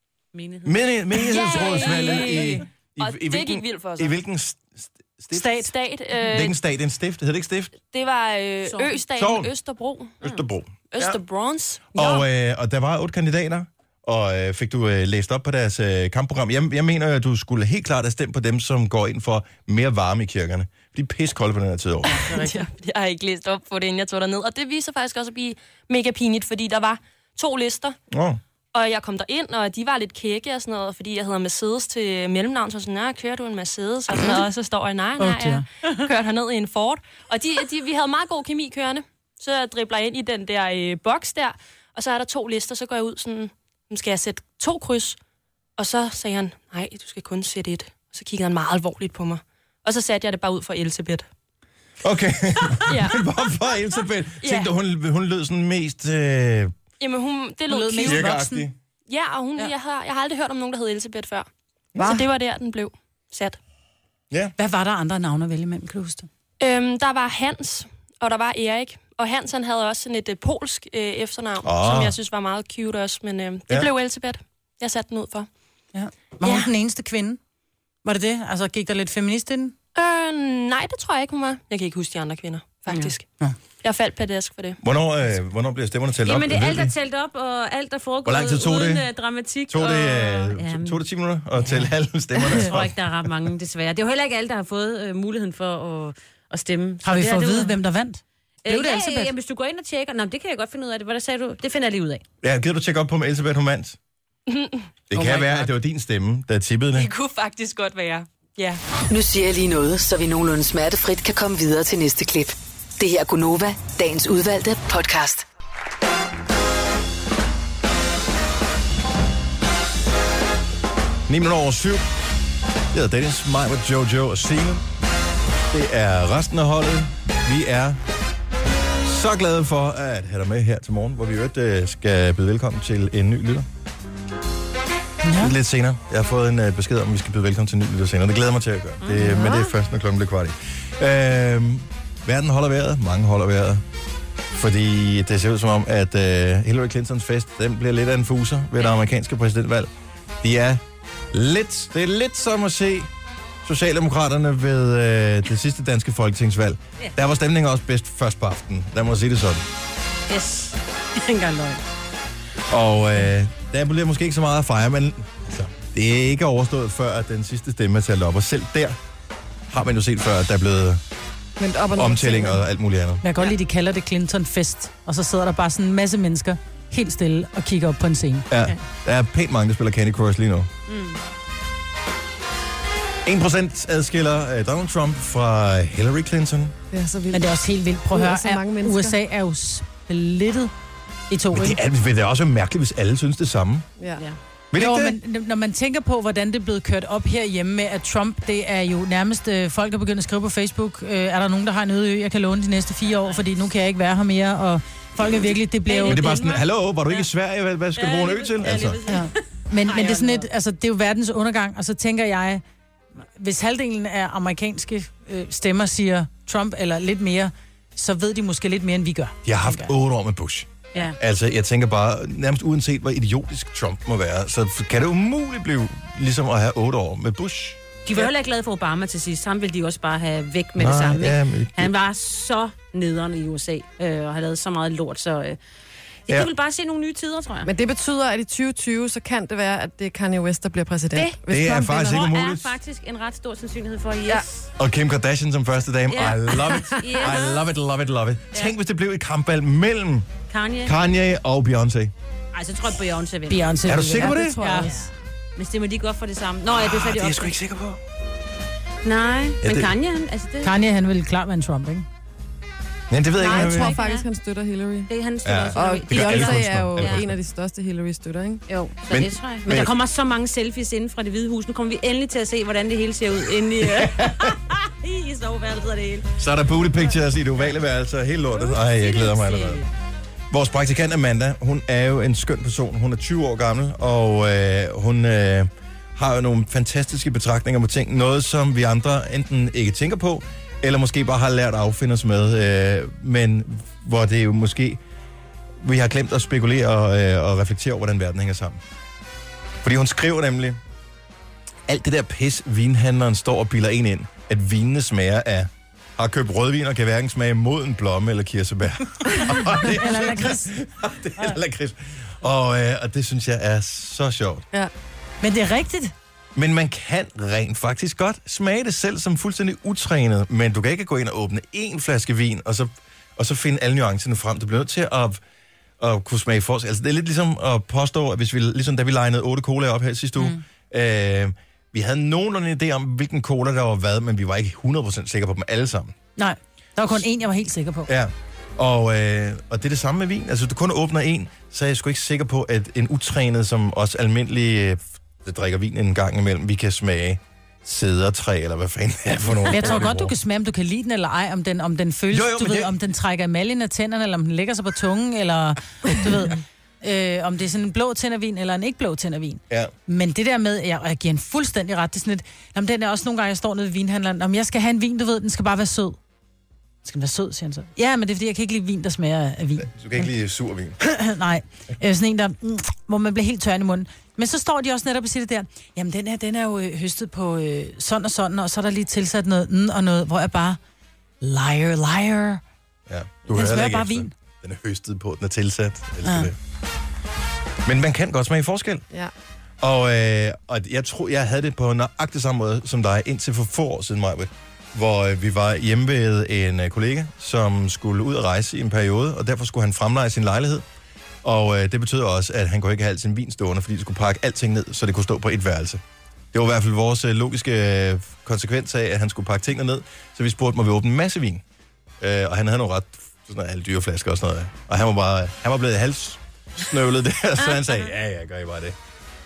Speaker 4: menighedsrådsvalget
Speaker 9: i det gik vildt for os.
Speaker 4: I hvilken
Speaker 9: stat?
Speaker 4: Hvilken stat? En stift? Hed det ikke stift?
Speaker 9: Det var Østaten Østerbro. Østerbrons.
Speaker 4: Og der var 8 kandidater. Og fik du læst op på deres kampprogram? Jeg mener, at du skulle helt klart have stemt på dem, som går ind for mere varme i kirkerne. De er pissekolde på den her tid over.
Speaker 9: Jeg har ikke læst op på det, inden jeg tog derned. Og det viser faktisk også at blive mega pinligt, fordi der var 2 lister. Og jeg kom derind, og de var lidt kække og sådan noget, fordi jeg hedder Mercedes til mellemnavn. Så sådan, kører du en Mercedes? Og, sådan noget, og så står jeg, nej, jeg kørte herned i en Ford. Og vi havde meget god kemi kørende. Så jeg dribler ind i den der boks der, og så er der 2 lister, så går jeg ud sådan... Nu skal jeg sætte 2 kryds. Og så sagde han, nej, du skal kun sætte 1. Og så kiggede han meget alvorligt på mig. Og så satte jeg det bare ud for Elisabeth.
Speaker 4: Okay. Men hvorfor Elisabeth? Tænkte du, hun lød sådan mest...
Speaker 9: Jamen, det lød mest
Speaker 4: voksen.
Speaker 9: Ja, og jeg har aldrig hørt om nogen, der hed Elisabeth før. Så det var der, den blev sat.
Speaker 4: Ja.
Speaker 5: Hvad var der andre navne at vælge mellem, kan du huske?
Speaker 9: Der var Hans, og der var Erik. Og Hans, han havde også sådan et polsk efternavn, som jeg synes var meget cute også, men det blev Elisabeth. Jeg satte den ud for. Ja.
Speaker 5: Var hun den eneste kvinde? Var det det? Altså, gik der lidt feminist i den?
Speaker 9: Nej, det tror jeg ikke, hun var. Jeg kan ikke huske de andre kvinder, faktisk. Ja. Jeg faldt pladesk for det.
Speaker 4: Hvornår bliver stemmerne talt op?
Speaker 6: Jamen, det er alt, der er talt op, og alt, der foregår
Speaker 4: hvor lang tid tog
Speaker 6: uden
Speaker 4: det?
Speaker 6: Dramatik.
Speaker 4: Tog det 10 minutter at tælle alle stemmerne?
Speaker 6: Jeg tror ikke, der er ret mange, desværre. Det er jo heller ikke alle, der har fået muligheden for at stemme.
Speaker 5: Har vi fået at vide, hvem der vandt?
Speaker 6: Ja, hvis du går ind og tjekker... Nå, det kan jeg godt finde ud af det. Hvad sagde du? Det finder jeg lige ud af.
Speaker 4: Ja, gider du tjekke op på, om Elisabeth hun vandt? Det kan være, at det var din stemme, der tippede det.
Speaker 9: Det kunne faktisk godt være, ja.
Speaker 8: Nu siger jeg lige noget, så vi nogenlunde smertefrit kan komme videre til næste klip. Det her er Gunova, dagens udvalgte podcast.
Speaker 4: Ni minutter over 7. Jeg hedder Dennis, mig, Jojo og Signe. Det er resten af holdet. Vi er så glade for at have dig med her til morgen, hvor vi skal byde velkommen til en ny lytter. Ja. Lidt senere. Jeg har fået en besked om, at vi skal byde velkommen til en ny lytter senere. Det glæder mig til at gøre. Men det er først, når klokken bliver kvart i. Verden holder vejret. Mange holder vejret. Fordi det ser ud som om, at Hillary Clintons fest, den bliver lidt af en fuser ved det amerikanske præsidentvalg. Det er lidt som at se Socialdemokraterne ved det sidste danske folketingsvalg. Der var stemningen også bedst først på aftenen. Lad mig sige det sådan.
Speaker 6: Yes. Engang løgn.
Speaker 4: Og der bliver måske ikke så meget at fejre, men altså, det er ikke overstået før, at den sidste stemme er talt op. Og selv der har man jo set før, at der er blevet omtælling og alt muligt andet.
Speaker 5: Jeg kan godt lide, de kalder det Clinton-fest, og så sidder der bare sådan en masse mennesker helt stille og kigger op på en scene.
Speaker 4: Ja, der er pænt mange, der spiller Candy Crush lige nu. 1% adskiller Donald Trump fra Hillary Clinton.
Speaker 7: Det er så vildt.
Speaker 5: Men det er også helt vildt. Prøv at høre, USA er jo splittet i to.
Speaker 4: Men det er også mærkeligt, hvis alle synes det samme.
Speaker 7: Ja.
Speaker 5: Jo, men når man tænker på, hvordan det er blevet kørt op herhjemme med, at Trump, det er jo nærmest, folk er begyndt at skrive på Facebook, er der nogen, der har en øde ø, jeg kan låne de næste 4 år, fordi nu kan jeg ikke være her mere, og folk er virkelig, det bliver jo...
Speaker 4: Men det er bare sådan, hallo, var du ikke i Sverige? Hvad skal du bruge en ø til? Altså.
Speaker 5: Ja. Men det er sådan et, altså det er jo verdens undergang, og så tænker jeg, hvis halvdelen af amerikanske stemmer siger Trump eller lidt mere, så ved de måske lidt mere, end vi gør.
Speaker 4: De har haft 8 år med Bush.
Speaker 5: Ja.
Speaker 4: Altså, jeg tænker bare, nærmest uanset hvor idiotisk Trump må være, så kan det umuligt blive ligesom at have 8 år med Bush.
Speaker 6: De var heller ikke glade for Obama til sidst. Han ville de også bare have væk med det samme.
Speaker 4: Ja,
Speaker 6: han var så nederen i USA, og har lavet så meget lort, så... Jeg vil bare se nogle nye tider, tror jeg.
Speaker 7: Men det betyder, at i 2020, så kan det være, at det er Kanye West, der bliver præsident.
Speaker 4: Det er faktisk ikke umuligt.
Speaker 6: Det er faktisk en ret stor sandsynlighed for, yes.
Speaker 7: Ja.
Speaker 4: Og Kim Kardashian som første dame. I love it.
Speaker 6: Yes.
Speaker 4: I love it, love it, love it. Tænk, hvis det blev et kampvalg mellem
Speaker 6: Kanye
Speaker 4: og Beyoncé.
Speaker 6: Ej, så tror jeg, Beyoncé vinder.
Speaker 4: Er du sikker på det?
Speaker 7: Det tror jeg også.
Speaker 6: Men stemmer de godt for det samme? Nå, ja, det er
Speaker 4: det er jeg sgu ikke sikker på.
Speaker 6: Nej, men Kanye,
Speaker 5: Kanye, han ville klart være en Trump, ikke?
Speaker 4: Men det ved jeg ikke.
Speaker 7: Nej, jeg tror faktisk, han støtter Hillary.
Speaker 6: Det han støtter også.
Speaker 7: Og Beyoncé er jo en af de største Hillary-støtter, ikke?
Speaker 6: Jo, så det tror jeg. Men der kommer så mange selfies inden fra Det Hvide Hus. Nu kommer vi endelig til at se, hvordan det hele ser ud inde i soveværelset og det hele.
Speaker 4: Så er der booty pictures i det ovale værelse. Helt lortet. Ej, jeg glæder mig allerede. Vores praktikant Amanda, hun er jo en skøn person. Hun er 20 år gammel, og hun har jo nogle fantastiske betragtninger på ting. Noget, som vi andre enten ikke tænker på, eller måske bare har lært at affinde os med, men hvor det jo måske... Vi har glemt at spekulere og reflektere over, hvordan verden hænger sammen. Fordi hun skriver nemlig, alt det der pis, vinhandleren står og bilder en ind, at vinene smager af... Har købt rødvin og kan hverken smage moden blomme eller kirsebær.
Speaker 5: Eller lakrids.
Speaker 4: Eller lakrids. Og det synes jeg er så sjovt.
Speaker 5: Ja. Men det er rigtigt.
Speaker 4: Men man kan rent faktisk godt smage det selv som fuldstændig utrænet, men du kan ikke gå ind og åbne en flaske vin, og så finde alle nuancerne frem. Du bliver nødt til at kunne smage forskel. Altså, det er lidt ligesom at påstå, at hvis vi, ligesom da vi legnede 8 cola op her sidste uge, vi havde nogenlunde idé om, hvilken cola der var hvad, men vi var ikke 100% sikre på dem alle sammen.
Speaker 5: Nej, der var kun én, jeg var helt sikker på.
Speaker 4: Ja, og det er det samme med vin. Altså, du kun åbner en, så er jeg sgu ikke sikker på, at en utrænet, som os almindelige... der drikker vin en gang imellem, vi kan smage sædertræ, eller hvad fanden er for nogle.
Speaker 5: Jeg tror godt, du kan smage, om du kan lide den eller ej, om den føles, jo, du ved, det... om den trækker emaljen af tænderne, eller om den lægger sig på tungen, eller du ved, om det er sådan en blå tændervin, eller en ikke blå tændervin. Ja. Men det der med, jeg giver en fuldstændig ret, det er sådan lidt, jamen, den er også nogle gange, jeg står nede ved vinhandleren, om jeg skal have en vin, du ved, den skal bare være sød. Skal den være sød, siger han så. Ja, men det er fordi, jeg kan ikke lide vin, der smager af vin.
Speaker 4: Du kan ikke lide sur vin?
Speaker 5: Nej, sådan en, der, hvor man bliver helt tør i munden. Men så står de også netop og siger det der, jamen den er jo høstet på sådan og sådan, og så er der lige tilsat noget og noget, hvor jeg bare, liar.
Speaker 4: Ja,
Speaker 5: den smager bare vin.
Speaker 4: Den er høstet på, den er tilsat. Det. Men man kan godt smage forskel.
Speaker 7: Ja.
Speaker 4: Og jeg tror, jeg havde det på nøjagtig samme måde som dig, indtil for få år siden, Majbrit, hvor vi var hjemme ved en kollega, som skulle ud og rejse i en periode, og derfor skulle han fremleje sin lejlighed. Og det betød også, at han kunne ikke have sin vin stående, fordi de skulle pakke alting ned, så det kunne stå på et værelse. Det var i hvert fald vores logiske konsekvens af, at han skulle pakke tingene ned, så vi spurgte, må vi åbne en masse vin? Og han havde nogle ret sådan alle dyre flasker og sådan noget. Og han var blevet halssnøvlet der, så han sagde, ja, gør I bare det.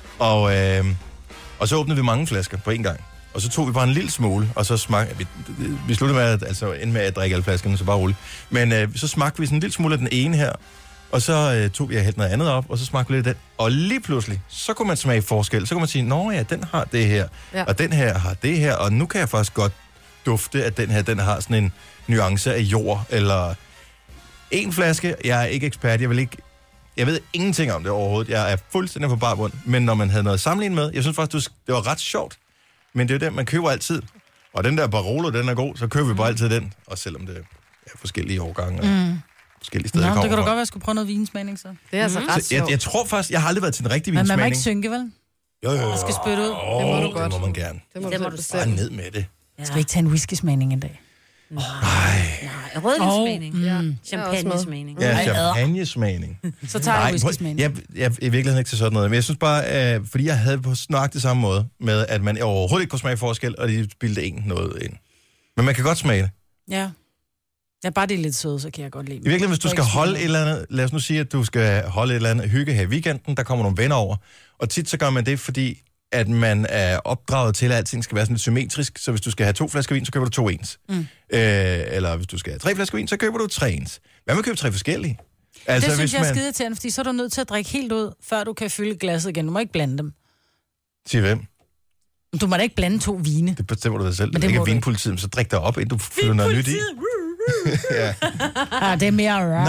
Speaker 4: Og så åbnede vi mange flasker på en gang. Og så tog vi bare en lille smule, og så smagte vi sluttede med, endte med at drikke alle flaskerne, så bare roligt. Men så smagte vi sådan en lille smule af den ene her, og så tog vi helt noget andet op, og så smagte vi lidt af den. Og lige pludselig, så kunne man smage forskel. Så kunne man sige, nå ja, den har det her, og den her har det her, og nu kan jeg faktisk godt dufte, at den her, den har sådan en nuance af jord, eller en flaske. Jeg er ikke ekspert, jeg ved ingenting om det overhovedet. Jeg er fuldstændig på bar bund, men når man havde noget at sammenligne med, jeg synes faktisk, det var ret sjovt. Men det er jo den, man køber altid. Og den der Barolo, den er god, så køber vi bare altid den. Og selvom det er forskellige årgange. forskellige steder,
Speaker 5: det kan da godt være, at jeg skulle prøve noget vinsmagning, så.
Speaker 7: Det er altså ret sjovt.
Speaker 4: Jeg tror faktisk, jeg har aldrig været til en rigtig vinsmagning.
Speaker 5: Men man må ikke synke, vel?
Speaker 4: Jo.
Speaker 5: Jeg skal spytte ud.
Speaker 7: Det må du godt.
Speaker 4: Det må man gerne.
Speaker 7: Det må du
Speaker 4: bare ned med det.
Speaker 5: Ja. Skal vi ikke tage en whisky-smagning en dag?
Speaker 4: Nej.
Speaker 6: Rødvinsmagning. Champagne-smagning.
Speaker 4: Ja, champagne-smagning.
Speaker 5: Så tager jeg whisky-smagning.
Speaker 4: Jeg er i virkeligheden ikke til sådan noget. Men jeg synes bare, fordi jeg havde på det samme måde, med at man overhovedet ikke kunne smage forskel, og de bildte noget ind. Men man kan godt smage det.
Speaker 5: Ja. Ja, bare det er lidt søde, så kan jeg godt lide.
Speaker 4: I virkeligheden, hvis du skal holde et eller andet, lad os nu sige, at du skal holde et eller andet hygge her i weekenden, der kommer nogle venner over. Og tit så gør man det, fordi at man er opdraget til, at alting skal være sådan lidt symmetrisk. Så hvis du skal have 2 flasker vin, så køber du 2 ens. Eller hvis du skal have 3 flasker vin, så køber du 3 ens. Hvad med at købe 3 forskellige? Altså,
Speaker 5: det synes jeg er skide til, fordi så er du nødt til at drikke helt ud, før du kan fylde glasset igen. Du må ikke blande dem.
Speaker 4: Til hvem?
Speaker 5: Du må da ikke blande 2 vine.
Speaker 4: Det bestemmer du dig selv. Men det ikke er vinpolitiet, så drik dig op, inden du fylder noget nyt i. Ja.
Speaker 5: Det er mere...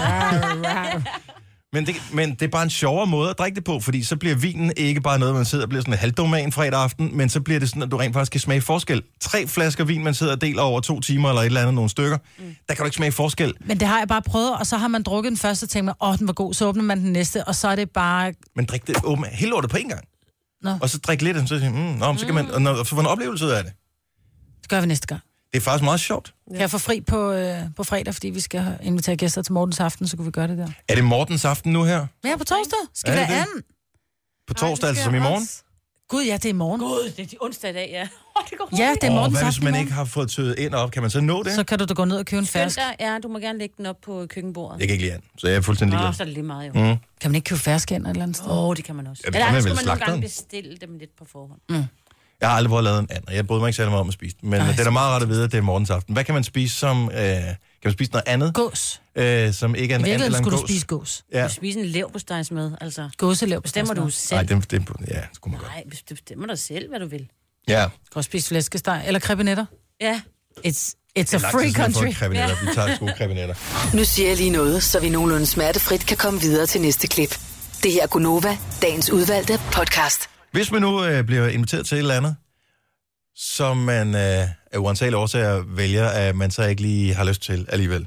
Speaker 4: Men det er bare en sjovere måde at drikke det på, fordi så bliver vinen ikke bare noget, man sidder og bliver sådan en halvdoman fredag aften, men så bliver det sådan, at du rent faktisk kan smage forskel. 3 flasker vin, man sidder og deler over 2 timer eller et eller andet, nogle stykker, der kan du ikke smage forskel.
Speaker 5: Men det har jeg bare prøvet, og så har man drukket den første og tænkt mig, den var god, så åbner man den næste, og så er det bare...
Speaker 4: Men drik det helt lortet på en gang.
Speaker 5: Nå.
Speaker 4: Og så drik lidt, og så siger så kan man så få en oplevelse ud af det.
Speaker 5: Det gør vi næste gang.
Speaker 4: Det er faktisk meget sjovt.
Speaker 5: Kan jeg få fri på fredag, fordi vi skal invitere gæster til Mortens aften, så kan vi gøre det der.
Speaker 4: Er det Mortens aften nu her?
Speaker 5: Ja, på torsdag. Skal vi være anden?
Speaker 4: På torsdag, altså som i morgen?
Speaker 5: Gud, ja, det er i morgen.
Speaker 6: Gud, det er onsdag i dag, ja. Det går
Speaker 5: ja, det er Mortens
Speaker 4: aften.
Speaker 5: Hvad
Speaker 4: hvis man ikke har fået tøet ind op? Kan man så nå det?
Speaker 5: Så kan du da gå ned og købe en fersk.
Speaker 6: Ja, du må gerne lægge den op på køkkenbordet.
Speaker 4: Jeg kan ikke lide an, så jeg er fuldstændig ligeglad.
Speaker 6: Så er det lige meget, jo.
Speaker 5: Kan man ikke købe fersk ind et eller andet sted?
Speaker 6: Det kan man også.
Speaker 4: Ja, eller
Speaker 6: skal man nogle gange bestille dem lidt på forhånd.
Speaker 4: Jeg har aldrig prøvet at lave en anden. Jeg bryder mig ikke særlig meget om at spise den. Men det er da meget rart at vide, at det er Mortens aften. Hvad kan man spise som... kan man spise noget andet?
Speaker 5: Gås.
Speaker 4: Som ikke er en anden eller en gås?
Speaker 5: Skulle du spise gås.
Speaker 6: Ja. Du spiser en leverpostejsmad, altså.
Speaker 5: Gåseleverpostejsmad.
Speaker 6: Bestemmer du selv?
Speaker 4: Nej, det skulle man godt.
Speaker 6: Nej, du bestemmer dig selv, hvad du vil.
Speaker 4: Ja.
Speaker 5: Du kan også spise flæskesteg eller krebinetter.
Speaker 6: Ja.
Speaker 5: It's a free country.
Speaker 4: Vi tager sgu krebinetter.
Speaker 8: Nu siger jeg lige noget, så vi nogenlunde smertefrit kan komme videre til næste klip. Det her er Gunova, dagens udvalgte podcast.
Speaker 4: Hvis man nu bliver inviteret til et eller andet, som man af uansagelige årsager vælger, at man så ikke lige har lyst til alligevel.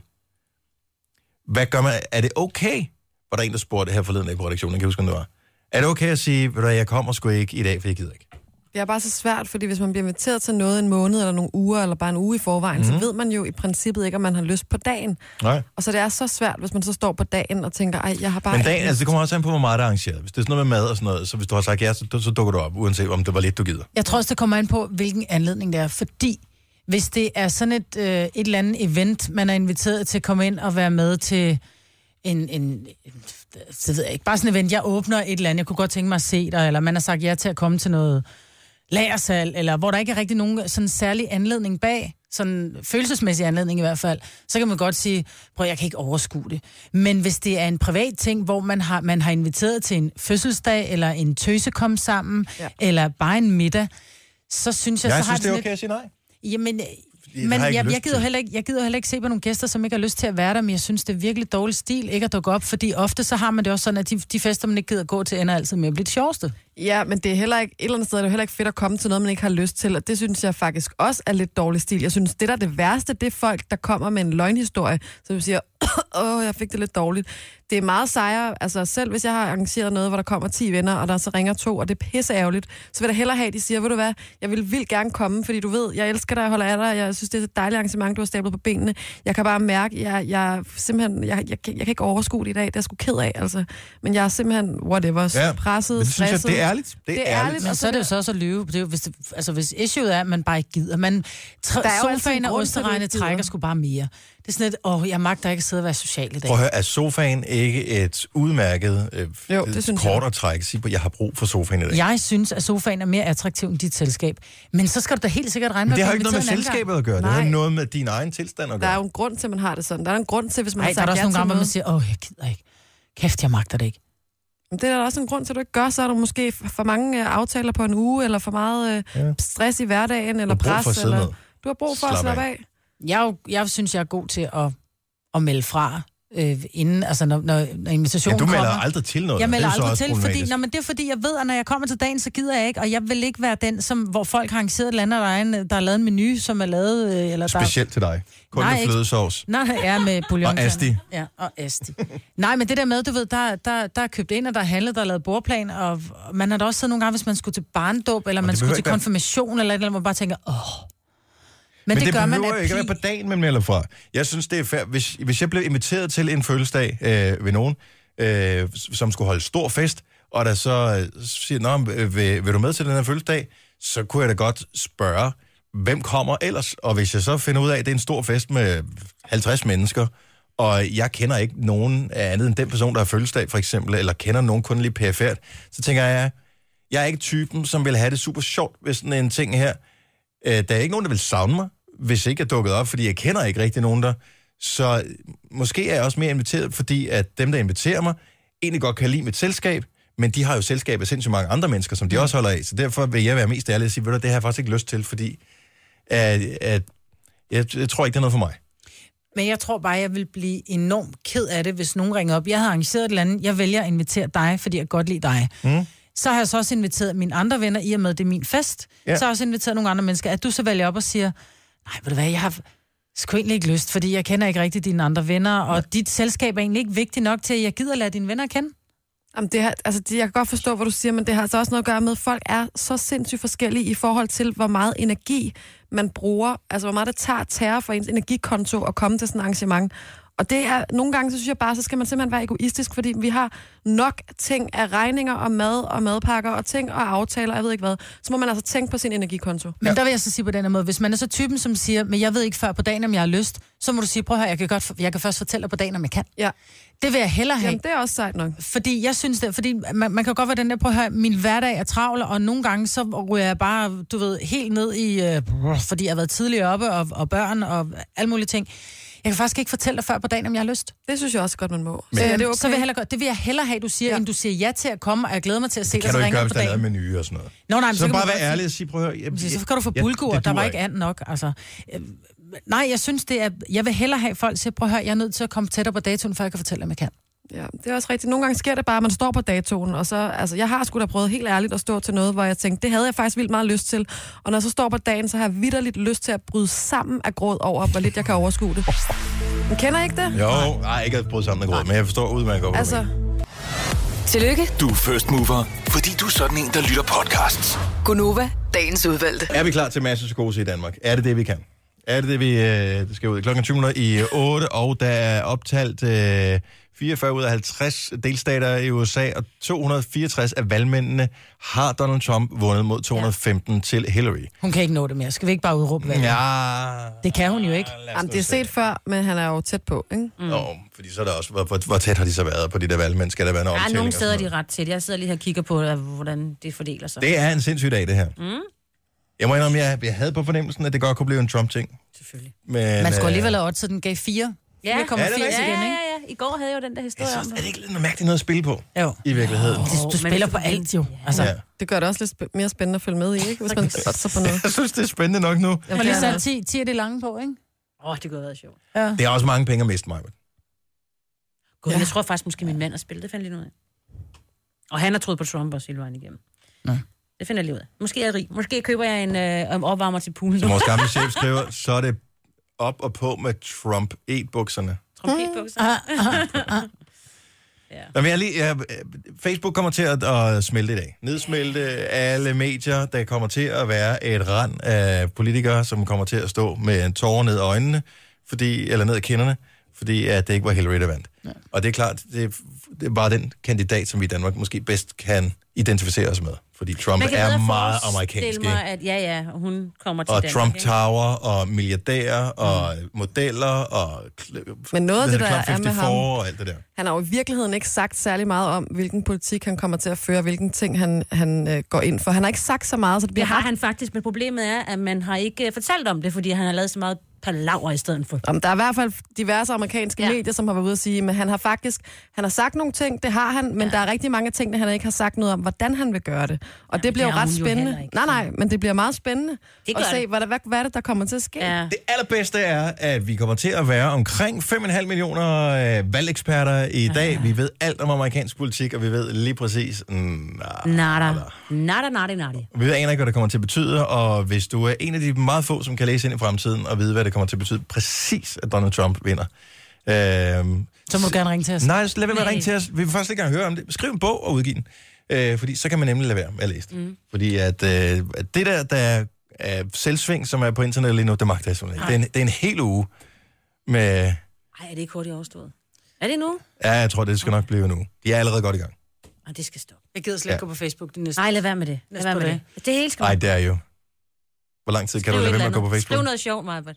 Speaker 4: Hvad gør man? Er det okay? Var der en, der spurgte her forleden af på redaktionen, jeg kan huske, om det var. Er det okay at sige, at jeg kommer sgu ikke i dag, for jeg gider ikke?
Speaker 7: Det er bare så svært, fordi hvis man bliver inviteret til noget en måned eller nogle uger, eller bare en uge i forvejen, så ved man jo i princippet ikke, om man har lyst på dagen.
Speaker 4: Nej.
Speaker 7: Og så det er så svært, hvis man så står på dagen og tænker, jeg har bare...
Speaker 4: Men dagen, altså det kommer også an på, hvor meget der er arrangeret. Hvis det er sådan noget med mad og sådan noget, så hvis du har sagt ja, så dukker du op, uanset om det var lidt, du gider.
Speaker 5: Jeg tror også, det kommer an på, hvilken anledning det er, fordi hvis det er sådan et eller andet event, man er inviteret til at komme ind og være med til så ved jeg ikke, bare sådan et event, jeg åbner et eller andet, jeg kunne godt tænke mig at se dig, eller man har sagt ja til at komme til noget lagersal, eller hvor der ikke er rigtig nogen sådan særlig anledning bag, sådan følelsesmæssig anledning i hvert fald, så kan man godt sige, prøv, jeg kan ikke overskue det. Men hvis det er en privat ting, hvor man har inviteret til en fødselsdag, eller en tøsekom sammen, eller bare en middag, så synes jeg...
Speaker 4: Jeg
Speaker 5: så
Speaker 4: synes,
Speaker 5: har
Speaker 4: det er okay at sige nej.
Speaker 5: Jamen... Men jeg gider heller ikke se på nogle gæster, som ikke har lyst til at være der, men jeg synes, det er virkelig dårlig stil ikke at dukke op, fordi ofte så har man det også sådan, at de fester, man ikke gider gå til, ender altid med at blive det sjoveste.
Speaker 7: Ja, men det er heller ikke, et eller andet sted er det heller ikke fedt at komme til noget, man ikke har lyst til, og det synes jeg faktisk også er lidt dårlig stil. Jeg synes, det der er det værste, det er folk, der kommer med en løgnhistorie, så du siger, jeg fik det lidt dårligt. Det er meget sejere, altså selv hvis jeg har arrangeret noget, hvor der kommer 10 venner, og der så ringer 2, og det er pisse ærgerligt, så vil jeg hellere have, at de siger, ved du hvad, jeg vil vildt gerne komme, fordi du ved, jeg elsker dig, jeg holder af dig, jeg synes, det er et dejligt arrangement, du har stablet på benene. Jeg kan bare mærke, jeg kan ikke overskue det i dag, det er sgu ked af, altså. Men jeg er simpelthen, whatever, presset, stresset.
Speaker 4: Det er ærligt. Det er ærligt.
Speaker 5: Men så er det jo så også at lyve. Det er jo, hvis issueet er, at man bare ikke gider. Sofaen og osteregnet trækker sgu bare mere. Det er sådan lidt, jeg magter ikke at sidde og være social i dag.
Speaker 4: Prøv at høre, er sofaen ikke et udmærket kort at trække? Sig på, jeg har brug for sofaen i dag.
Speaker 5: Jeg synes, at sofaen er mere attraktiv end dit selskab. Men så skal du da helt sikkert regne med,
Speaker 4: det har ikke noget med selskabet at gøre. Det har noget med din egen tilstand at gøre.
Speaker 7: Der er jo en grund til, at man har det sådan. Der er en grund til, hvis man har sagt
Speaker 5: ja til noget. Der er også nogle gange, hvor man siger, jeg gider ikke. Kæft, jeg magter det ikke.
Speaker 7: Men det er der også en grund til, at du ikke gør, så er der måske for mange aftaler på en uge, eller for meget stress i hverdagen, eller pres. Eller... Du har brug for at slappe af.
Speaker 5: Jeg synes, jeg er god til at melde fra, inden, altså når invitationen kommer.
Speaker 4: Ja, du melder aldrig til noget.
Speaker 5: Jeg melder aldrig til, fordi, det er fordi, jeg ved, at når jeg kommer til dagen, så gider jeg ikke, og jeg vil ikke være den, hvor folk har arrangeret et eller andet, der er lavet en menu, som er lavet... Eller
Speaker 4: specielt til dig. Kun med flødesovs.
Speaker 5: Nej, ja, med bouillon.
Speaker 4: Og asti.
Speaker 5: Ja, og asti. Nej, men det der med, du ved, der er købt ind, og der er handlet, der er lavet bordplan, og man har da også siddet nogle gange, hvis man skulle til barndåb, eller man skulle til konfirmation, eller et eller andet, man bare tænker, Men det gør man
Speaker 4: behøver ikke at være på dagen, man melder fra. Jeg synes, det er fair. Hvis jeg blev inviteret til en fødselsdag ved nogen, som skulle holde stor fest, og der så siger, vil du med til den her fødselsdag, så kunne jeg da godt spørge, hvem kommer ellers? Og hvis jeg så finder ud af, at det er en stor fest med 50 mennesker, og jeg kender ikke nogen andet end den person, der har fødselsdag, for eksempel, eller kender nogen kun lige perifært, så tænker jeg er ikke typen, som vil have det super sjovt ved sådan en ting her. Der er ikke nogen, der vil savne mig, hvis ikke jeg dukket op, fordi jeg kender ikke rigtig nogen der. Så måske er jeg også mere inviteret, fordi at dem, der inviterer mig, egentlig godt kan lide mit selskab, men de har jo selskab af sindssygt mange andre mennesker, som de også holder af. Så derfor vil jeg være mest ærlig og sige, det har jeg faktisk ikke lyst til, fordi jeg tror ikke, det er noget for mig.
Speaker 5: Men jeg tror bare, jeg vil blive enormt ked af det, hvis nogen ringer op. Jeg har arrangeret et eller andet. Jeg vælger at invitere dig, fordi jeg godt lide dig. Så har jeg så også inviteret mine andre venner, i og med, det er min fest. Ja. Så har jeg også inviteret nogle andre mennesker. At du så vælger op og siger, nej, ved du hvad, jeg har sgu egentlig ikke lyst, fordi jeg kender ikke rigtig dine andre venner, og dit selskab er egentlig ikke vigtigt nok til, at jeg gider lade dine venner kende.
Speaker 7: Jamen jeg kan godt forstå, hvad du siger, men det har altså også noget at gøre med, at folk er så sindssygt forskellige i forhold til, hvor meget energi man bruger, altså hvor meget det tager for ens energikonto at komme til sådan et arrangement. Og det er, nogle gange, så synes jeg bare, så skal man simpelthen være egoistisk, fordi vi har nok ting af regninger og mad og madpakker og ting og aftaler, jeg ved ikke hvad. Så må man altså tænke på sin energikonto.
Speaker 5: Men der vil jeg så sige på den her måde, hvis man er så typen, som siger, men jeg ved ikke før på dagen, om jeg har lyst, så må du sige, prøv at høre, jeg kan først fortælle dig på dagen, om jeg kan.
Speaker 7: Ja.
Speaker 5: Det vil jeg hellere have.
Speaker 7: Jamen, det er også sejt nok.
Speaker 5: Fordi jeg synes det, fordi man kan godt være den der, prøv at høre, min hverdag er travl, og nogle gange så ryger jeg bare, du ved, helt ned i, fordi jeg har været tidligere oppe, og børn og alle mulige ting. Jeg kan faktisk ikke fortælle dig før på dagen, om jeg har lyst.
Speaker 7: Det synes jeg også godt, man må.
Speaker 5: Men, det okay. Så det vil jeg hellere have, du siger, end du siger ja til at komme, og jeg glæder mig til at se dig.
Speaker 4: Kan du ikke gøre, hvis der er lavet menu og sådan noget?
Speaker 5: Nej,
Speaker 4: så bare være ærlig og sige, prøv at høre.
Speaker 5: Så kan du få bulgur, der var ikke andet nok. Altså, nej, jeg synes, jeg vil hellere have folk til, prøv at høre, jeg er nødt til at komme tættere på datoen, før jeg kan fortælle, om jeg kan.
Speaker 7: Ja, det er også rigtigt. Nogle gange sker det bare, at man står på datoen, og så, altså, jeg har sgu da prøvet helt ærligt at stå til noget, hvor jeg tænkte, det havde jeg faktisk vildt meget lyst til. Og når jeg så står på dagen, så har jeg vitterligt lyst til at bryde sammen af gråd over, hvor lidt jeg kan overskue det. Men kender I ikke det?
Speaker 4: Jo, nej, ikke at bryde sammen af gråd, men jeg forstår udmærket over det.
Speaker 8: Tillykke.
Speaker 2: Du er first mover, fordi du er sådan en, der lytter podcasts.
Speaker 8: Gunova, dagens udvalgte.
Speaker 4: Er vi klar til masse psykose i Danmark? Er det vi kan? Er det vi skal ud? Klokken 20:08, og der er optalt 44 ud af 50 delstater i USA, og 264 af valgmændene har Donald Trump vundet mod 215 til Hillary.
Speaker 5: Hun kan ikke nå det mere. Skal vi ikke bare udråbe valget?
Speaker 4: Ja.
Speaker 5: Det kan hun jo ikke.
Speaker 7: Jamen, det er set før, men han er jo tæt på, ikke?
Speaker 4: Nå, fordi så er der også, hvor tæt har de så været på de der valgmænd? Skal der være en optælling?
Speaker 6: Ja, nogle steder er de ret tæt. Jeg sidder lige her og kigger på, hvordan det fordeler sig.
Speaker 4: Det er en sindssyg dag, det her. Jeg må indrømme, jeg havde på fornemmelsen, at det godt kunne blive en Trump-ting.
Speaker 5: Selvfølgelig.
Speaker 4: Men,
Speaker 5: man skulle alligevel have så den gav 4.
Speaker 6: Ja,
Speaker 5: det kommer 4 igen, ikke?
Speaker 6: Ja. I går havde jeg jo den der historie om det.
Speaker 4: Er det ikke lidt mærkeligt noget at spille på?
Speaker 5: Jo.
Speaker 4: I virkeligheden.
Speaker 5: Du spiller på alt jo. Altså.
Speaker 7: Ja. Det gør det også lidt mere spændende at følge med i, ikke? Hvis man satser på noget.
Speaker 4: Jeg synes, det er spændende nok nu.
Speaker 5: Jeg har lige sat 10 af det lange på, ikke?
Speaker 6: Det kunne have været sjovt.
Speaker 5: Ja.
Speaker 4: Det er også mange penge at miste mig.
Speaker 6: God, jeg tror faktisk måske min mand har spillet. Det fandt jeg lige ud af. Og han har troet på Trump også hele vejen igennem.
Speaker 5: Ja.
Speaker 6: Det finder jeg lige ud af. Måske er jeg rig. Måske køber jeg en opvarmer til poolen.
Speaker 4: Som vores gamle chef skriver, så er det op og på med Trump-e-bukserne.
Speaker 6: Trump-e-bukserne?
Speaker 4: Ja. Facebook kommer til at smelte i dag. Nedsmelte alle medier. Der kommer til at være et rand af politikere, som kommer til at stå med en tårer ned ad øjnene, eller ned ad kinderne, fordi at det ikke var Hillary, der vandt. Ja. Og det er klart, det er bare den kandidat, som vi i Danmark måske bedst kan identificere os med. Fordi Trump er meget amerikansk.
Speaker 6: At hun kommer til
Speaker 4: og
Speaker 6: Danmark.
Speaker 4: Trump Tower, og milliardærer, og modeller, og
Speaker 7: men noget af det, der
Speaker 4: er
Speaker 7: med ham,
Speaker 4: og alt det der.
Speaker 7: Han har jo i virkeligheden ikke sagt særlig meget om, hvilken politik han kommer til at føre, hvilken ting han går ind for. Han har ikke sagt så meget, så det bliver
Speaker 6: har han faktisk, men problemet er, at man har ikke fortalt om det, fordi han har lavet så meget palaver i stedet for.
Speaker 7: Der er i hvert fald diverse amerikanske medier, som har været ude at sige, at han har sagt nogle ting, det har han, men der er rigtig mange ting, han ikke har sagt noget om, hvordan han vil gøre det. Og det bliver jo ret spændende. Nej, men det bliver meget spændende at se, hvad er det, der kommer til at ske. Ja.
Speaker 4: Det allerbedste er, at vi kommer til at være omkring 5,5 millioner valgeksperter i dag. Vi ved alt om amerikansk politik, og vi ved lige præcis...
Speaker 6: Nada.
Speaker 4: Vi aner ikke, hvad det kommer til at betyde, og hvis du er en af de meget få, som kan læse ind i fremtiden og vide, hvad det kommer til at betyde præcis, at Donald Trump vinder.
Speaker 5: Så må du gerne ringe til os.
Speaker 4: Nej, lad være med at ringe til os. Vi vil først ikke gerne høre om det. Skriv en bog og udgive den. Fordi så kan man nemlig lade være med at læse det. Fordi at det der er selvsving, som er på internettet lige nu, det magter jeg simpelthen ikke. Det er en hel uge med...
Speaker 6: Ej, er det ikke hurtigt overstået? Er det nu?
Speaker 4: Ja, jeg tror, det skal nok blive nu. De er allerede godt i gang.
Speaker 6: Og det skal stoppe.
Speaker 5: Jeg gider slet ikke gå på Facebook det næste.
Speaker 6: Nej, lad være med det. Det hele skal...
Speaker 4: Nej, det er jo... Hvor lang tid kan du lade være med at gå på Facebook?
Speaker 6: Skriv noget sjovt, Marbert.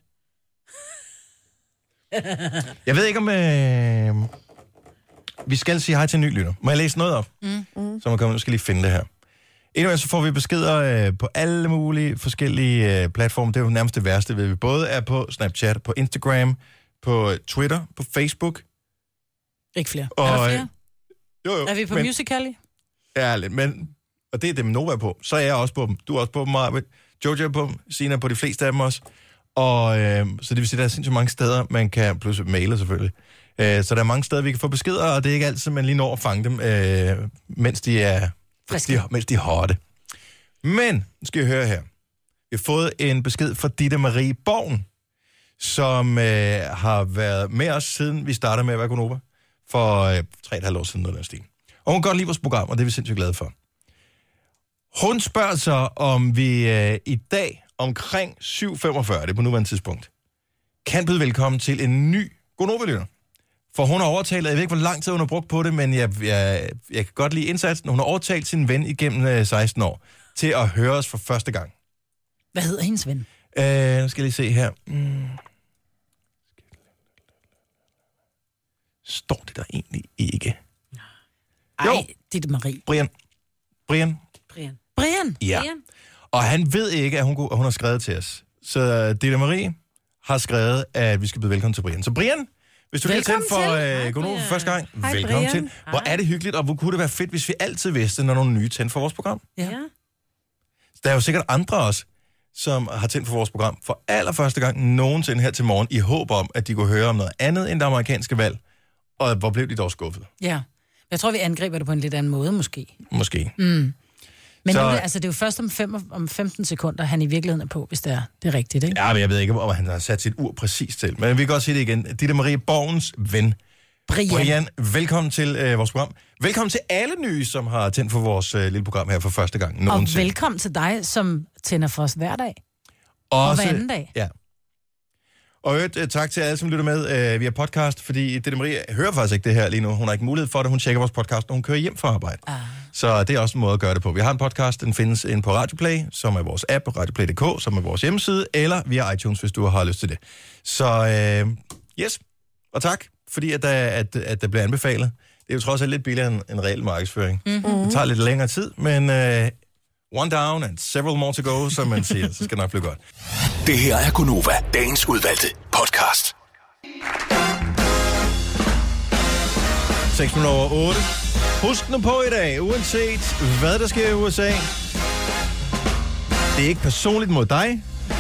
Speaker 4: Jeg ved ikke, om... Vi skal sige hej til en ny lytter. Må jeg læse noget op? Så man nu skal lige finde det her. Endnu så får vi beskeder på alle mulige forskellige platforme. Det er jo nærmest det værste, ved vi både er på Snapchat, på Instagram, på Twitter, på Facebook.
Speaker 5: Ikke flere.
Speaker 4: Og,
Speaker 5: er der flere?
Speaker 4: Jo.
Speaker 5: Er vi på Musical.ly?
Speaker 4: Ja, lidt, men... Og det er dem, Nova er på. Så er jeg også på dem. Du er også på dem, Marvind. Jojo er på dem. Sina er på de fleste af dem også. Og så det vil sige, der er sindssygt mange steder, man kan... Plus mailer selvfølgelig. Så der er mange steder, vi kan få beskeder, og det er ikke altid, man lige når at fange dem, mens de er... Mens de er hotte. Men, nu skal I høre her. Vi har fået en besked fra Ditte Marie Borgen, som har været med os, siden vi startede med at være Gonova, for 3,5 år siden, noget af den stil. Og hun kan godt lide vores program, og det er vi sindssygt glade for. Hun spørger så, om vi i dag omkring 7:45, det er på nuværende tidspunkt, kan byde velkommen til en ny Gonova-lytter. For hun har overtalt, jeg ved ikke, hvor lang tid hun har brugt på det, men jeg kan godt lide indsatsen. Hun har overtalt sin ven igennem 16 år til at høre os for første gang.
Speaker 5: Hvad hedder hendes ven?
Speaker 4: Nu skal jeg lige se her. Står det der egentlig ikke?
Speaker 5: Ej, det er Marie.
Speaker 4: Brian? Ja. Og han ved ikke, at hun har skrevet til os. Så Ditte Marie har skrevet, at vi skal byde velkommen til Brian. Så Brian, hvis du kan tænde for Gonova for første gang, velkommen til. Hvor er det hyggeligt, og hvor kunne det være fedt, hvis vi altid vidste, når nogle nye tændte for vores program.
Speaker 5: Ja.
Speaker 4: Der er jo sikkert andre også, som har tændt for vores program for allerførste gang nogensinde her til morgen, i håb om, at de kunne høre om noget andet end det amerikanske valg. Og hvor blev de dog skuffet?
Speaker 5: Ja. Jeg tror, vi angriber det på en lidt anden måde, måske. Men så... det er jo først om 15 sekunder, han i virkeligheden er på, hvis det er rigtigt, ikke?
Speaker 4: Ja, men jeg ved ikke, om han har sat sit ur præcis til. Men vi kan godt sige det igen. Ditte Marie Borgens ven. Brian, velkommen til vores program. Velkommen til alle nye, som har tændt for vores lille program her for første gang nogensinde.
Speaker 5: Og velkommen til dig, som tænder for os hver dag. Og hver anden dag.
Speaker 4: Ja. Og tak til alle, som lytter med via podcast, fordi Ditte Marie hører faktisk ikke det her lige nu. Hun har ikke mulighed for det. Hun tjekker vores podcast, når hun kører hjem fra arbejde. Så det er også en måde at gøre det på. Vi har en podcast, den findes inde på Radioplay, som er vores app, radioplay.dk, som er vores hjemmeside, eller via iTunes, hvis du har lyst til det. Så yes, og tak, fordi at der bliver anbefalet. Det er jo trods alt lidt billigere end reel markedsføring. Det tager lidt længere tid, men one down and several more to go, som man siger, så skal det nok blive godt.
Speaker 2: Det her er Gonova, dagens udvalgte podcast.
Speaker 4: 6:08. Husk nu på i dag, uanset hvad der sker i USA. Det er ikke personligt mod dig.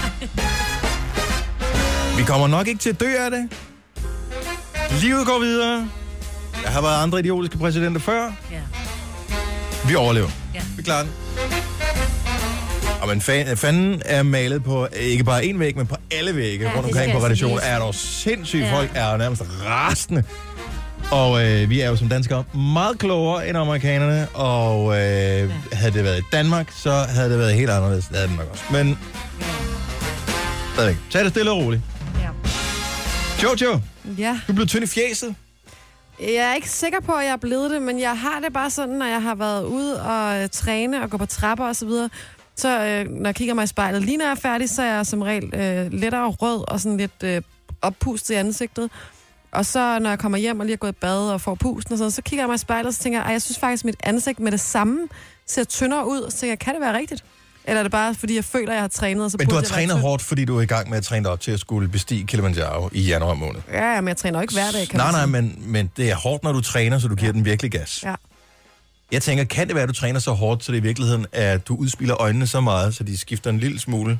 Speaker 4: Vi kommer nok ikke til at dø af det. Livet går videre. Der har været andre idiotiske præsidenter før.
Speaker 6: Ja.
Speaker 4: Vi overlever. Ja. Vi klarer den. Og men fanden er malet på ikke bare én væg, men på alle vægge rundt omkring på redaktionen. Er der sindssygt folk, er nærmest rasende. Og vi er jo som danskere meget klogere end amerikanerne, og havde det været i Danmark, så havde det været helt anderledes. Det havde det nok også. Men stadigvæk. Tag det stille og roligt. Ja. Jojo, du blev tynd i fjæset.
Speaker 7: Jeg er ikke sikker på, at jeg er blevet det, men jeg har det bare sådan, når jeg har været ude og træne og gå på trapper og så videre. Så når jeg kigger mig i spejlet, lige når jeg er færdig, så er jeg som regel lettere rød og sådan lidt oppustet i ansigtet. Og så når jeg kommer hjem og lige har gået i bad og får pusten og sådan, så kigger jeg mig i spejlet og så tænker jeg synes faktisk, at mit ansigt med det samme ser tyndere ud. Og så tænker jeg, kan det være rigtigt? Eller er det bare, fordi jeg føler, at jeg har trænet, og så
Speaker 4: men du har trænet hårdt, fordi du er i gang med at træne dig op til at skulle bestige Kilimanjaro i januar måned.
Speaker 7: Ja, men jeg træner ikke hver dag, kan
Speaker 4: Nej, men det er hårdt, når du træner, så du giver den virkelig gas.
Speaker 7: Ja.
Speaker 4: Jeg tænker, kan det være, at du træner så hårdt, så det i virkeligheden er, at du udspilder øjnene så meget, så de skifter en lille smule?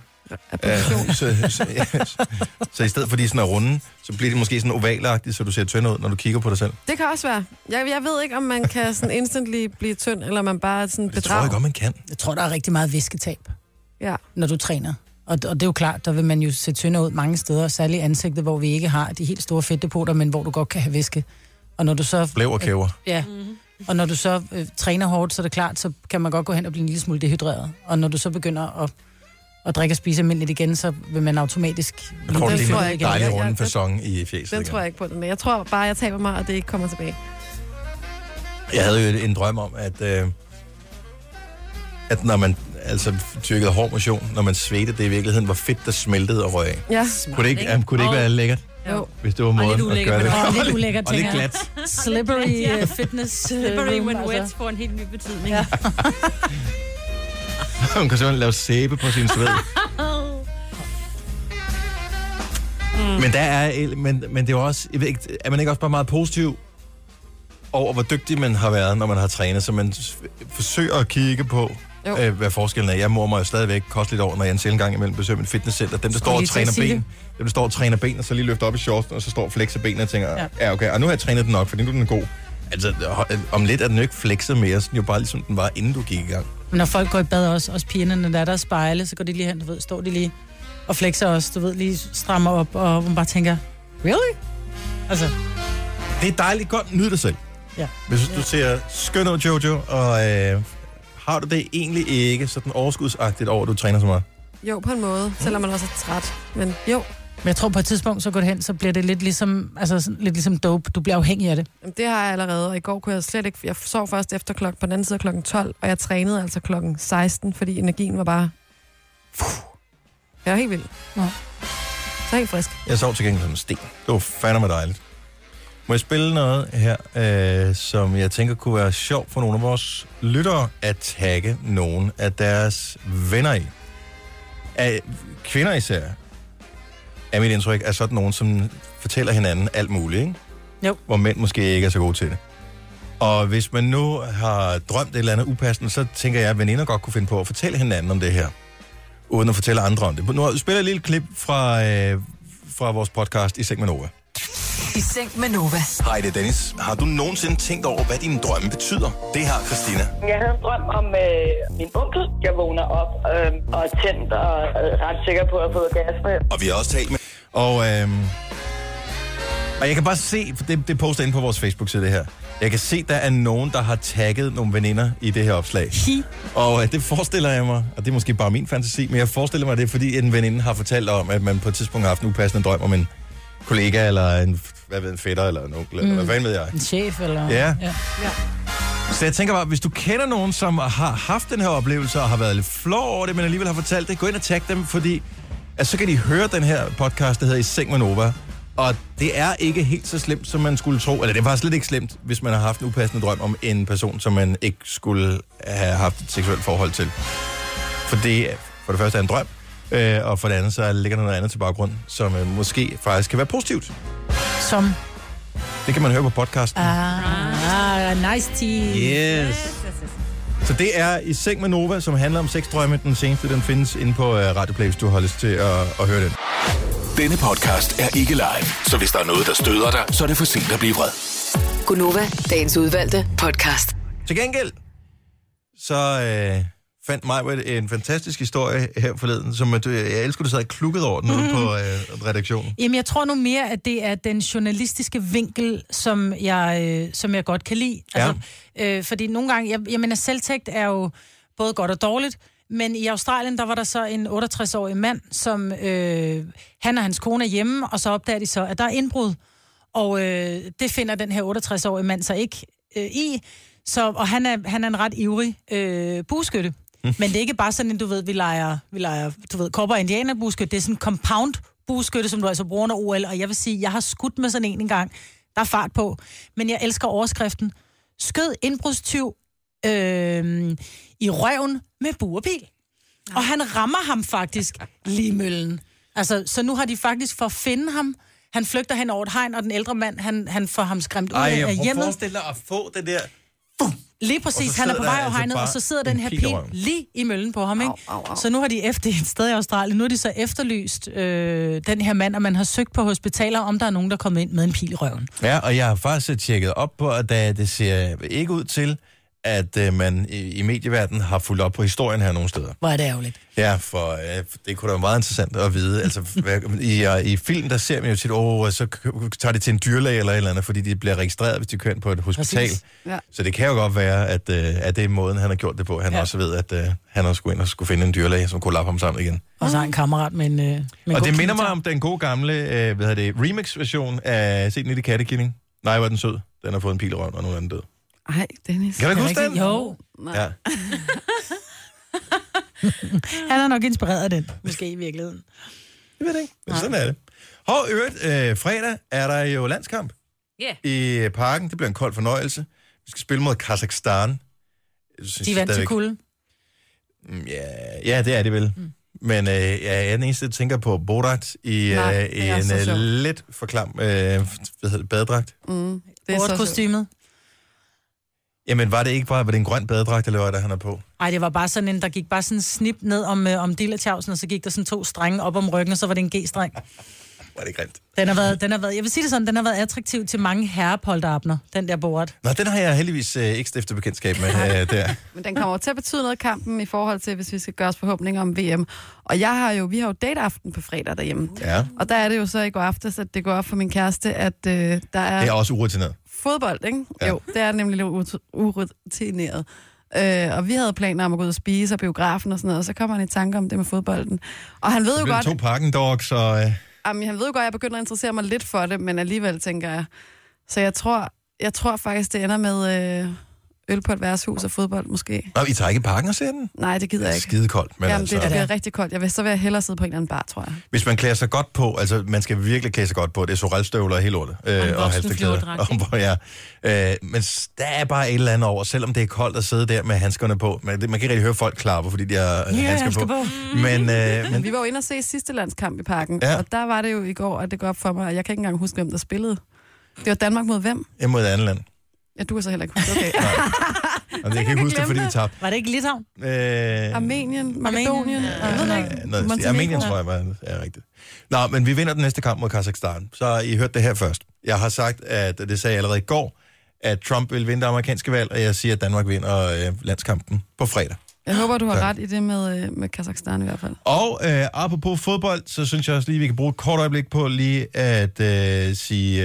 Speaker 4: Så i stedet for de sådan er runde, så bliver de måske sådan ovalagtige, så du ser tynd ud, når du kigger på dig selv.
Speaker 7: Det kan også være. Jeg ved ikke, om man kan sådan instantly blive tynd, eller man bare sådan bedrager.
Speaker 4: Det tror jeg godt, man kan.
Speaker 5: Jeg tror, der er rigtig meget væsketab,
Speaker 7: ja,
Speaker 5: når du træner. Og det er jo klart, der vil man jo se tynder ud mange steder, særligt ansigtet, hvor vi ikke har de helt store fedtdepoter, men hvor du godt kan have væske. Og når du så...
Speaker 4: Blæv og kæver.
Speaker 5: Ja. Og når du så træner hårdt, så er det klart, så kan man godt gå hen og blive en lille smule dehydreret. Og når du så begynder at drikke og spise almindeligt igen, så vil man automatisk...
Speaker 4: Jeg tror, det er en dejlig runde facon i fjeset.
Speaker 7: Den tror jeg ikke på, men jeg tror bare, jeg taber mig, og det ikke kommer tilbage.
Speaker 4: Jeg havde jo en drøm om, at når man tyrkede hård motion, når man svedte, det i virkeligheden var fedt, der smeltede og røg af.
Speaker 7: Ja.
Speaker 4: Kunne det ikke være lækkert?
Speaker 7: Jo.
Speaker 4: Hvis det var måden at gøre det.
Speaker 5: Og lidt ulækkert,
Speaker 4: og lidt glat.
Speaker 5: Slippery fitness.
Speaker 6: Slippery when wet får en helt ny betydning. Ja.
Speaker 4: Hun kan simpelthen lave sæbe på sin sved. Men der er, men det er jo også, jeg ved ikke, er man ikke også bare meget positiv over, hvor dygtig man har været, når man har trænet, så man forsøger at kigge på, hvad forskellen er. Jeg mor mig jo stadigvæk kosteligt over, når jeg en sjældent gang imellem besøger mit fitnesscenter. Dem, der står og træner ben, dem, der står og træner ben, og så lige løfter op i shortsen, og så står og flexer benene og tænker, ja okay, og nu har jeg trænet den nok, fordi nu er den god. Altså, om lidt er den jo ikke flexet mere, så den jo bare ligesom den var, inden du gik i gang.
Speaker 5: Når folk går i bad også pigerne, når der er spejle, så går de lige hen, du ved, står de lige og flexer også, du ved, lige strammer op, og man bare tænker, really? Altså.
Speaker 4: Det er dejligt godt, nyd dig selv.
Speaker 5: Ja.
Speaker 4: Hvis du ser skøn ud, Jojo, og har du det egentlig ikke sådan overskudsagtigt over, at du træner så meget?
Speaker 7: Jo, på en måde, selvom man også er træt, men jo.
Speaker 5: Men jeg tror på et tidspunkt, så går det hen, så bliver det lidt ligesom dope. Du bliver afhængig af det.
Speaker 7: Jamen, det har jeg allerede, og i går kunne jeg slet ikke... Jeg sov først efter på den anden side klokken 12, og jeg trænede altså klokken 16, fordi energien var bare... Jeg var helt vild. Ja. Så helt frisk.
Speaker 4: Jeg sov til gengæld som en sten. Det var fandme dejligt. Må jeg spille noget her, som jeg tænker kunne være sjovt for nogle af vores lyttere at tagge nogle af deres venner i? Af kvinder især, er mit indtryk, er sådan nogen, som fortæller hinanden alt muligt, ikke?
Speaker 5: Jo.
Speaker 4: Hvor mænd måske ikke er så gode til det. Og hvis man nu har drømt et eller andet upassende, så tænker jeg, at veninder godt kunne finde på at fortælle hinanden om det her, uden at fortælle andre om det. Nu spiller jeg et lille klip fra vores podcast I Seng med Nova.
Speaker 8: I Seng med Nova.
Speaker 4: Hej, det er Dennis. Har du nogensinde tænkt over, hvad dine drømme betyder? Det har Christina.
Speaker 10: Jeg havde en drøm om min onkel. Jeg vågner op og er tændt og er ret sikker på at få gas med.
Speaker 4: Og vi har også talt med... Og jeg kan bare se, for det poster inde på vores Facebook-side det her. Jeg kan se, der er nogen, der har tagget nogle veninder i det her opslag. Og det forestiller jeg mig, og det er måske bare min fantasi, men jeg forestiller mig, at det er fordi en veninde har fortalt om, at man på et tidspunkt har haft en upassende drøm om en kollega, eller en fætter, eller en onkel, eller hvad ved jeg.
Speaker 5: En chef, eller...
Speaker 4: Ja. Så jeg tænker bare, hvis du kender nogen, som har haft den her oplevelse, og har været lidt flov over det, men alligevel har fortalt det, gå ind og tag dem, fordi så kan de høre den her podcast, der hedder I Seng med Nova. Og det er ikke helt så slemt, som man skulle tro. Eller det var slet ikke slemt, hvis man har haft en upassende drøm om en person, som man ikke skulle have haft et seksuelt forhold til. For det for det første er en drøm, og for det andet så ligger der noget andet til baggrund, som måske faktisk kan være positivt.
Speaker 5: Som?
Speaker 4: Det kan man høre på podcasten.
Speaker 5: Nice tea.
Speaker 4: Yes. Så det er I Seng med Nova, som handler om sexdrømme. Den seneste, den findes inde på Radioplay, hvis du har lyst til at høre den.
Speaker 2: Denne podcast er ikke live, så hvis der er noget, der støder dig, så er det for sent at blive vred.
Speaker 8: Gunova, dagens udvalgte podcast.
Speaker 4: Til gengæld, så fandt mig en fantastisk historie her forleden, som jeg elsker, du sad og klukket over den ude på redaktionen.
Speaker 5: Jamen, jeg tror nu mere, at det er den journalistiske vinkel, som jeg godt kan lide. Altså, fordi nogle gange, jeg mener, selvtægt er jo både godt og dårligt, men i Australien, der var der så en 68-årig mand, som han og hans kone er hjemme, og så opdager de så, at der er indbrud. Og det finder den her 68-årige mand så ikke i. Og han er en ret ivrig bueskytte. Men det er ikke bare sådan, at du ved, vi leger du ved, kopper- og indianerbueskytte. Det er sådan en compound bueskytte, som du altså bruger under OL. Og jeg vil sige, jeg har skudt med sådan en gang. Der er fart på. Men jeg elsker overskriften. Skød indbrudstyv i røven med buerpil. Og han rammer ham faktisk lige i møllen. Altså, så nu har de faktisk for at finde ham. Han flygter hen over et hegn, og den ældre mand, han får ham skræmt ud af hjemmet.
Speaker 4: Jeg forestiller at få det der...
Speaker 5: Lige præcis, han er på vej over hegnet, og så sidder den her pil lige i møllen på ham, ikke? Så nu har de et sted i Australien, nu har de så efterlyst den her mand, og man har søgt på hospitaler, om der er nogen, der kommer ind med en pil i røven.
Speaker 4: Ja, og jeg har faktisk tjekket op på, at det ser ikke ud til, at man i medieverdenen har fulgt op på historien her nogle steder.
Speaker 5: Hvor er det ærgerligt.
Speaker 4: Ja, for det kunne da være meget interessant at vide. Altså, i film, der ser man jo tit, så tager de til en dyrlæge eller et eller andet, fordi de bliver registreret, hvis de kører ind på et hospital. Ja. Så det kan jo godt være, at det er måden, han har gjort det på. Han også ved, at han også skulle ind og skulle finde en dyrlæge, som kunne lappe ham sammen igen.
Speaker 5: Og så har en kammerat med en
Speaker 4: og det minder mig om den gode gamle remix-version af Set den lille kattekilling. Nej, var den sød. Den har fået en pil i røven, og nogen anden død.
Speaker 7: Ej, Dennis.
Speaker 4: Kan du huske den?
Speaker 5: Jo.
Speaker 4: Ja.
Speaker 5: Han er nok inspireret af den, måske i virkeligheden.
Speaker 4: Jeg ved det ikke, men sådan er det. Fredag er der jo landskamp i parken. Det bliver en kold fornøjelse. Vi skal spille mod Kazakhstan.
Speaker 5: De vandt til kulde.
Speaker 4: Ja, det er det vel. Men jeg er den eneste, der tænker på Borat i en lidt for klam badedragt.
Speaker 5: Borat-kostymet.
Speaker 4: Jamen, var det en grøn badedragt, eller hvad der han er på?
Speaker 5: Nej, det var bare sådan en, der gik bare sådan en snip ned om dillertjavsen, og så gik der sådan 2 strenge op om ryggen, og så var det en G-streng.
Speaker 4: Var det grimt?
Speaker 5: Den har været, jeg vil sige det sådan, den har været attraktiv til mange herrepolterabner, den der Borat.
Speaker 4: Nå, den har jeg heldigvis ikke stiftet bekendtskab med der.
Speaker 7: Men den kommer til at betyde noget i kampen i forhold til, hvis vi skal gøre os forhåbninger om VM. Og vi har jo dateaften på fredag derhjemme.
Speaker 4: Ja.
Speaker 7: Og der er det jo så i går aftes, at det går op for min kæreste, at der er... Det
Speaker 4: er også urutineret.
Speaker 7: Fodbold, ikke? Ja. Jo, det er nemlig lidt urutineret. Og vi havde planer om at gå ud og spise og biografen og sådan noget, og så kommer han i tanke om det med fodbolden. Og han ved jo godt...
Speaker 4: 2 Parkendogs og...
Speaker 7: Jamen, han ved jo godt, at jeg begynder at interessere mig lidt for det, men alligevel tænker jeg... Så jeg tror faktisk, det ender med øl på et værtshus og fodbold, måske.
Speaker 4: Nå, I tager ikke i parken og ser den?
Speaker 7: Nej, det gider jeg ikke.
Speaker 4: Skide koldt. Men
Speaker 7: jamen,
Speaker 4: altså...
Speaker 7: det bliver rigtig koldt. Så vil jeg hellere sidde på en eller anden bar, tror jeg.
Speaker 4: Hvis man klæder sig godt på, altså man skal virkelig klæde sig godt på, det er sorelstøvler og hele lortet. Og halsterklæder. Men der er bare et eller andet over, selvom det er koldt at sidde der med handskerne på. Man kan ikke rigtig høre folk klapper, fordi de har handsker på. Men
Speaker 7: vi var jo inde og se sidste landskamp i parken,
Speaker 4: og
Speaker 7: der var det jo i går, at det går op for mig, og jeg kan ikke engang huske, hvem der spillede. Det var Danmark mod hvem?
Speaker 4: Mod et andet land.
Speaker 7: Ja, du kan så heller ikke huske, okay.
Speaker 4: Jeg kan ikke huske det, fordi vi tabte.
Speaker 5: Var det ikke Litauen?
Speaker 7: Armenien, Makedonien?
Speaker 4: Armenien tror jeg var rigtigt. Nå, men vi vinder den næste kamp mod Kazakhstan. Så I hørte det her først. Jeg har sagt, at det sagde jeg allerede i går, at Trump vil vinde det amerikanske valg, og jeg siger, at Danmark vinder landskampen på fredag.
Speaker 7: Jeg håber, du har ret i det med Kazakhstan i hvert fald.
Speaker 4: Og apropos fodbold, så synes jeg også lige, vi kan bruge et kort øjeblik på lige at sige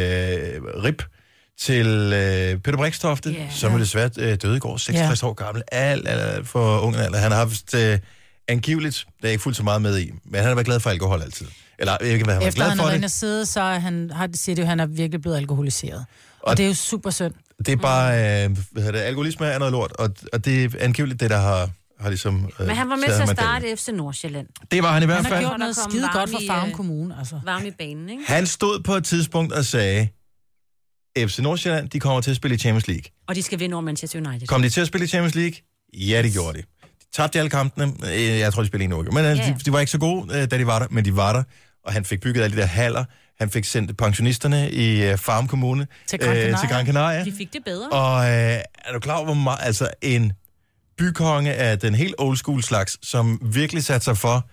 Speaker 4: rip til Peter Brixtofte, som er desværre døde i går, 66 år gammel, alt for ung alder. Han har haft angiveligt, det er ikke fuldt så meget med i, men han har været glad for alkohol altid. Eller ikke, hvad han var glad for det.
Speaker 5: Efter han har været inde og sidde, så han er virkelig blevet alkoholiseret. Og det er jo super synd.
Speaker 4: Det er bare, alkoholisme er noget lort, og det er angiveligt det, der har ligesom...
Speaker 6: Men han var med til at starte FC Nordsjælland.
Speaker 4: Det var han i hvert fald.
Speaker 5: Han har gjort noget skide godt for Farum Kommune. Altså.
Speaker 6: Varm i banen, ikke?
Speaker 4: Han stod på et tidspunkt og sagde, FC Nordsjælland, de kommer til at spille i Champions League.
Speaker 6: Og de skal vinde over Manchester United.
Speaker 4: Kom de til at spille i Champions League? Ja, det gjorde de. De tabte alle kampene. Jeg tror, de spillede en uge. Men de var ikke så gode, da de var der, men de var der. Og han fik bygget alle de der haller. Han fik sendt pensionisterne i Farum Kommune til Gran Canaria.
Speaker 6: De fik det bedre.
Speaker 4: Og er du klar over, hvor meget... Altså, en bykonge af den helt old school slags, som virkelig satte sig for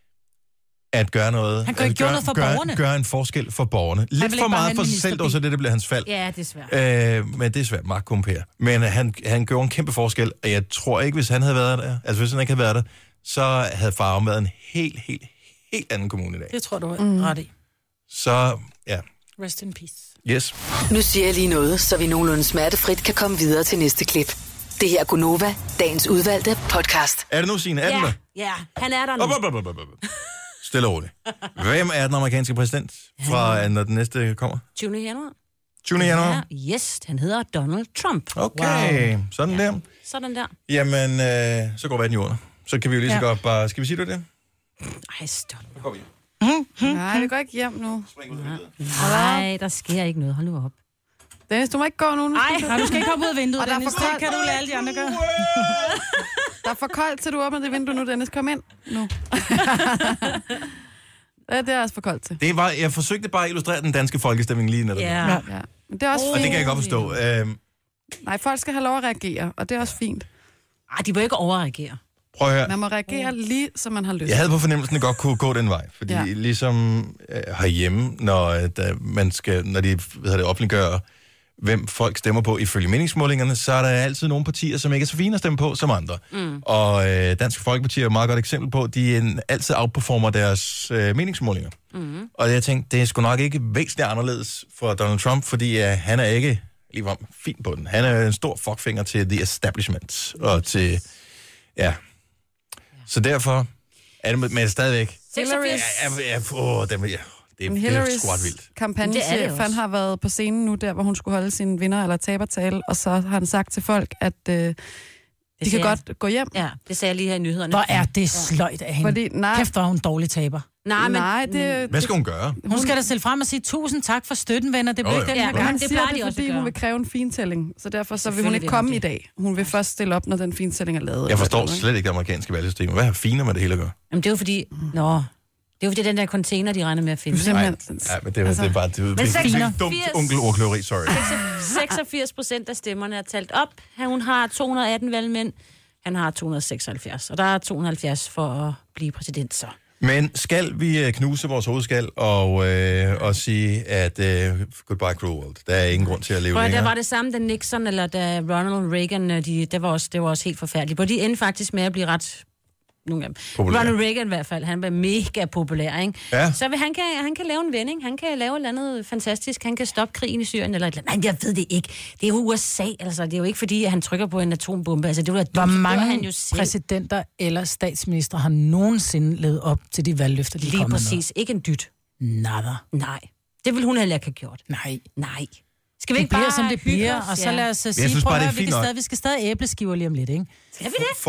Speaker 4: at gøre noget.
Speaker 5: Han gjorde noget for borgerne.
Speaker 4: Gøre en forskel for borgerne. Lidt for meget for sig selv, og så det blev hans fald.
Speaker 6: Ja, det er svært.
Speaker 4: Men det er svært, Mark Kumper. Men han gjorde en kæmpe forskel, og jeg tror ikke, hvis han havde været der, altså hvis han ikke havde været der, så havde Farum været en helt anden kommune i dag.
Speaker 5: Det tror du ret i.
Speaker 4: Så, ja.
Speaker 5: Rest in peace.
Speaker 4: Yes.
Speaker 8: Nu siger jeg lige noget, så vi nogenlunde smertefrit kan komme videre til næste klip. Det her er Gunova, dagens udvalgte podcast.
Speaker 4: Er det nu, Signe? Er den der?
Speaker 6: Ja, han er der nu.
Speaker 4: Stille og roligt. Hvem er den amerikanske præsident fra, når den næste kommer?
Speaker 6: 20. januar.
Speaker 4: 20. januar?
Speaker 6: Ja, yes, han hedder Donald Trump.
Speaker 4: Okay, wow. Sådan der.
Speaker 6: Sådan der.
Speaker 4: Jamen, så går verden i under. Så kan vi jo lige så godt bare... Skal vi sige det?
Speaker 6: Ej, stop.
Speaker 4: Så går vi.
Speaker 7: Nej, vi går ikke hjem nu.
Speaker 6: Nej, der sker ikke noget. Hold nu op.
Speaker 7: Dennis, du må ikke gå nu.
Speaker 5: Nej, du skal ikke hoppe ud af vinduet. Og Dennis, det kan du lade alle de andre gøre.
Speaker 7: Der er for koldt, til du åbner det vindue nu, Dennis. Kom ind nu. Det er også for koldt til.
Speaker 4: Jeg forsøgte bare at illustrere den danske folkestemning lige netop.
Speaker 7: Ja. Men det er også
Speaker 4: og det kan jeg godt forstå.
Speaker 7: Nej, folk skal have lov at reagere, og det er også fint.
Speaker 6: Ej, de må ikke overreagere.
Speaker 4: Prøv at høre.
Speaker 7: Man må reagere lige, som man har lyst.
Speaker 4: Jeg havde på fornemmelsen, at det godt kunne gå den vej. Fordi ligesom herhjemme, når de offentliggør, hvem folk stemmer på ifølge meningsmålingerne, så er der altid nogle partier, som ikke er så fine at stemme på som andre. Og Dansk Folkeparti er et meget godt eksempel på, at de altid outperformer deres meningsmålinger. Og jeg tænkte, det er sgu nok ikke væsentligt anderledes for Donald Trump, fordi han er ikke ligefrem fin på den. Han er en stor fuckfinger til the establishment og til... Ja. Så derfor er det med stadigvæk...
Speaker 7: Hillarys kampagnechef, han har været på scenen nu, der hvor hun skulle holde sin vinder- eller tabertale, og så har han sagt til folk, at de kan godt gå hjem.
Speaker 6: Ja, det sagde jeg lige her i nyhederne.
Speaker 5: Hvor er det sløjt af hende. Fordi, kæft, hvor er hun dårlig taber.
Speaker 4: Hvad skal hun gøre?
Speaker 5: Hun skal da selv frem og sige, 1000 tak for støtten, venner. Det bliver ikke den her gang.
Speaker 7: Han siger det, fordi hun vil kræve en fintælling. Så derfor så vil hun ikke komme i dag. Hun vil først stille op, når den fintælling er lavet.
Speaker 4: Jeg forstår slet ikke det amerikanske valgsystem. Hvad har finer med det hele at gøre?
Speaker 6: Jamen, det er jo fordi... Det er jo fordi, den der container, de regner med at finde.
Speaker 4: Nej, men det er bare... Det er dumt onkelordkløveri, sorry.
Speaker 6: 86% af stemmerne er talt op. Hun har 218 valgmænd. Han har 276. Og der er 270 for at blive præsident, så...
Speaker 4: Men skal vi knuse vores hovedskal og sige, at goodbye cruel world? Der er ingen grund til at leve længere.
Speaker 6: Der var det samme, da Nixon eller da Ronald Reagan, det var også helt forfærdeligt. Og de endte faktisk med at blive ret... Ronald Reagan i hvert fald, han var mega populær, ikke?
Speaker 4: Ja.
Speaker 6: Så han kan lave en vending, han kan lave et eller andet fantastisk, han kan stoppe krigen i Syrien, eller et eller andet. Nej, jeg ved det ikke. Det er jo USA, altså. Det er jo ikke fordi, at han trykker på en atombombe. Altså, det var
Speaker 5: hvor mange præsidenter eller statsminister har nogensinde levet op til de valgløfter, de
Speaker 6: lige præcis. Ikke en dyt.
Speaker 5: Nada.
Speaker 6: Nej. Det vil hun heller ikke have gjort.
Speaker 5: Nej.
Speaker 6: Skal vi ikke bare
Speaker 5: som det bliver, og så lad os sige, prøv at høre, vi skal stadig æbleskiver lige om lidt, ikke?
Speaker 6: Skal vi det?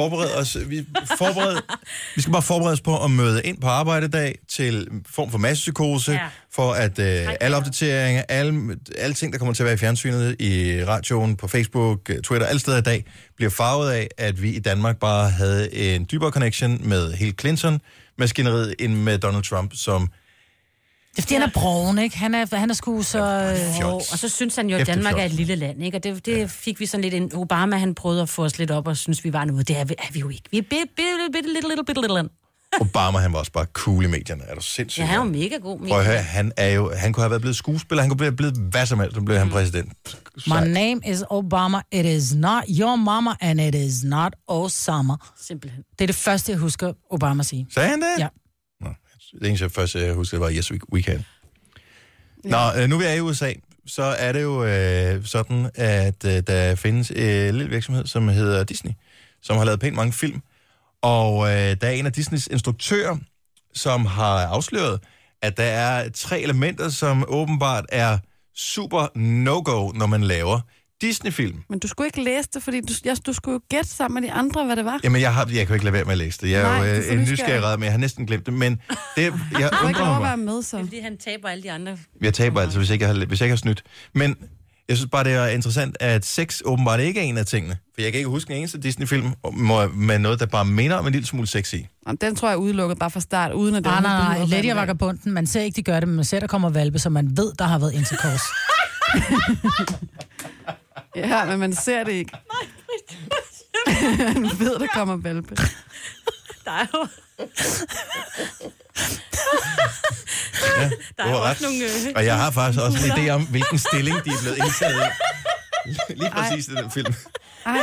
Speaker 4: Vi skal bare forberede os på at møde ind på arbejdedag til form for massepsykose, for at alle opdateringer, alle ting, der kommer til at være i fjernsynet, i radioen, på Facebook, Twitter, alle steder i dag, bliver farvet af, at vi i Danmark bare havde en dybere connection med hele Clinton-maskineriet end med Donald Trump, som...
Speaker 5: Det er fordi, han er brogen, ikke? Han er sgu så...
Speaker 6: Og så synes han jo, at Danmark er et lille land, ikke? Og det fik vi sådan lidt en... Obama, han prøvede at få os lidt op og synes, vi var noget. Det er vi jo ikke. Vi er bitte land.
Speaker 4: Obama, han var også bare cool i medierne. Er du sindssygt?
Speaker 6: Ja, han var mega god.
Speaker 4: Prøv at høre, han kunne have været blevet skuespiller, han kunne have blevet hvad som helst, så blev han præsident.
Speaker 5: My name is Obama, it is not your mama, and it is not Osama.
Speaker 6: Simpelthen.
Speaker 5: Det er det første, jeg husker Obama sige.
Speaker 4: Sagde han det?
Speaker 5: Ja.
Speaker 4: Det eneste, jeg først husker, var Yes We Can. Nå, nu vi er i USA, så er det jo sådan, at der findes en lille virksomhed, som hedder Disney, som har lavet pænt mange film. Og der er en af Disneys instruktører, som har afsløret, at der er 3 elementer, som åbenbart er super no-go, når man laver Disney-film.
Speaker 7: Men du skulle ikke læse det, fordi du skulle jo gætte sammen med de andre, hvad det var.
Speaker 4: Jamen, jeg kan jo ikke lade være med at læse det. Jeg er jo en nysgerrig, men jeg har næsten glemt det. Men det, jeg undrer mig.
Speaker 7: Med, så.
Speaker 6: Fordi han taber alle de andre.
Speaker 4: Jeg taber altså, hvis jeg ikke har snydt. Men jeg synes bare, det er interessant, at sex åbenbart ikke er en af tingene. For jeg kan ikke huske en eneste Disney-film med noget, der bare minder om en lille smule sex i.
Speaker 7: Den tror jeg er udelukket bare fra start, uden at det
Speaker 5: nej. Lady og Vagabunden, man ser ikke, de gør det, men man ser, der kommer valpe, så man ved, der har været intercourse.
Speaker 7: Ja, men man ser det ikke. Nej, man ved, der kommer valpe.
Speaker 6: Der er jo...
Speaker 4: Ja, der er også nogle... Og jeg har faktisk også en idé om, hvilken stilling de er blevet indtaget i. Lige præcis i den film.
Speaker 7: Ej.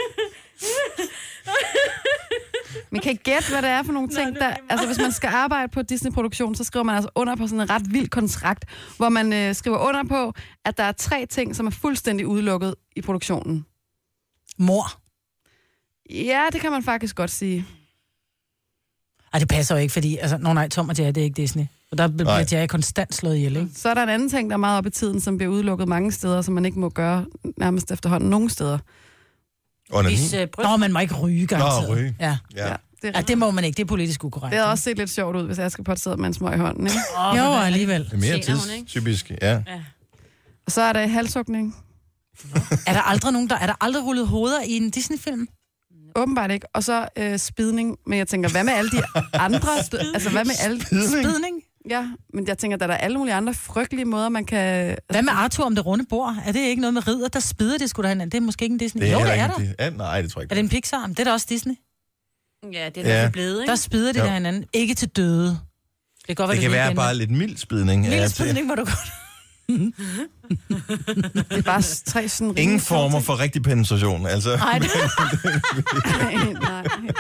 Speaker 7: Man kan ikke gætte, hvad det er for nogle ting, der... Altså, hvis man skal arbejde på Disney-produktion, så skriver man altså under på sådan en ret vild kontrakt, hvor man skriver under på, at der er 3 ting, som er fuldstændig udelukket i produktionen.
Speaker 5: Mor.
Speaker 7: Ja, det kan man faktisk godt sige.
Speaker 5: Ej, det passer jo ikke, fordi... Altså, nej, Tom og Jerry, det er ikke Disney. Og der bliver Jerry konstant slået ihjel, ikke?
Speaker 7: Så er der en anden ting, der er meget op i tiden, som bliver udelukket mange steder, som man ikke må gøre nærmest efterhånden nogen steder.
Speaker 5: Man må ikke ryge, garanteret.
Speaker 4: Ryge.
Speaker 5: Ja. Det må man ikke. Det er politisk ukorrekt.
Speaker 7: Det har også set lidt sjovt ud, hvis jeg skal sidder med en smøg i hånden, ikke?
Speaker 5: Jo, alligevel.
Speaker 4: Det er mere tidstypisk, ja.
Speaker 7: Og så er der halshugning.
Speaker 5: Er der aldrig rullet hoveder i en Disney-film?
Speaker 7: åbenbart ikke. Og så spidning. Men jeg tænker, hvad med alle de andre... altså, hvad med alle...
Speaker 5: Spidning?
Speaker 7: Ja, men jeg tænker, der er alle mulige andre frygtelige måder, man kan...
Speaker 5: Hvad med Arthur om det runde bord? Er det ikke noget med ridder, der spider det sgu da hinanden? Det er måske ikke en Disney. Jo, det er der.
Speaker 4: Ja, nej, det tror jeg ikke.
Speaker 5: Er det en Pixar? Det er da også Disney.
Speaker 6: Ja, det er blevet, ikke?
Speaker 5: Der spider de der hinanden. Ikke til døde. Det kan godt være,
Speaker 4: det kan være bare lidt mild spidning.
Speaker 5: Mild spidning må du godt.
Speaker 7: Det er bare 3 sådan...
Speaker 4: Ingen former for rigtig penetration, altså.
Speaker 5: Nej, det...
Speaker 7: nej.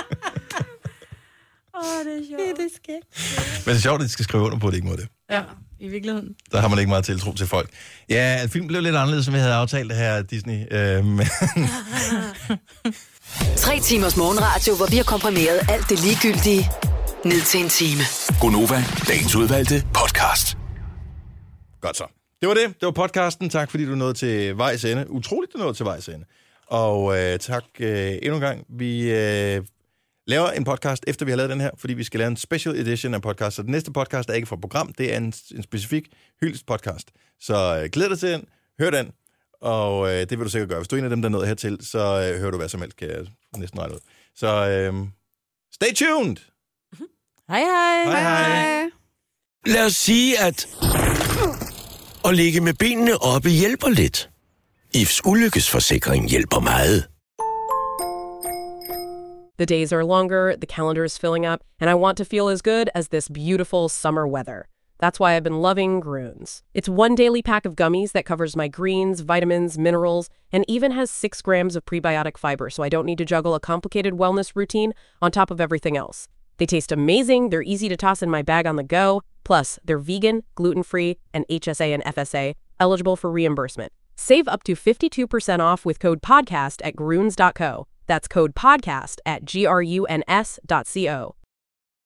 Speaker 6: Det er sjovt. Det er skægt.
Speaker 4: Men det er sjovt, at de skal skrive under på, at det ikke må det.
Speaker 6: Ja, i virkeligheden.
Speaker 4: Der har man ikke meget tiltro til folk. Ja, filmen blev lidt anderledes, som vi havde aftalt det her, Disney.
Speaker 8: 3 timers morgenradio, hvor vi har komprimeret alt det ligegyldige ned til en time.
Speaker 2: Gonova, dagens udvalgte podcast.
Speaker 4: Godt så. Det var det. Det var podcasten. Tak, fordi du nåede til vejs ende. Utroligt, du nåede til vejs ende. Og tak endnu en gang. Vi laver en podcast, efter vi har lavet den her, fordi vi skal lave en special edition af podcast. Så den næste podcast er ikke fra program. Det er en specifik hyldest podcast. Så glæd dig til den. Hør den. Og det vil du sikkert gøre. Hvis du er en af dem, der er nået hertil, så hører du hvad som helst, kan jeg næsten regne ud. Så stay tuned!
Speaker 5: Hej hej!
Speaker 4: Hej hej!
Speaker 11: Lad os sige, at at ligge med benene oppe hjælper lidt. IF's ulykkesforsikring hjælper meget.
Speaker 3: The days are longer, the calendar is filling up, and I want to feel as good as this beautiful summer weather. That's why I've been loving Grüns. It's one daily pack of gummies that covers my greens, vitamins, minerals, and even has 6 grams of prebiotic fiber, so I don't need to juggle a complicated wellness routine on top of everything else. They taste amazing, they're easy to toss in my bag on the go, plus they're vegan, gluten-free, and HSA and FSA, eligible for reimbursement. Save up to 52% off with code PODCAST at Grüns.co. That's code PODCAST at GRUNS.co.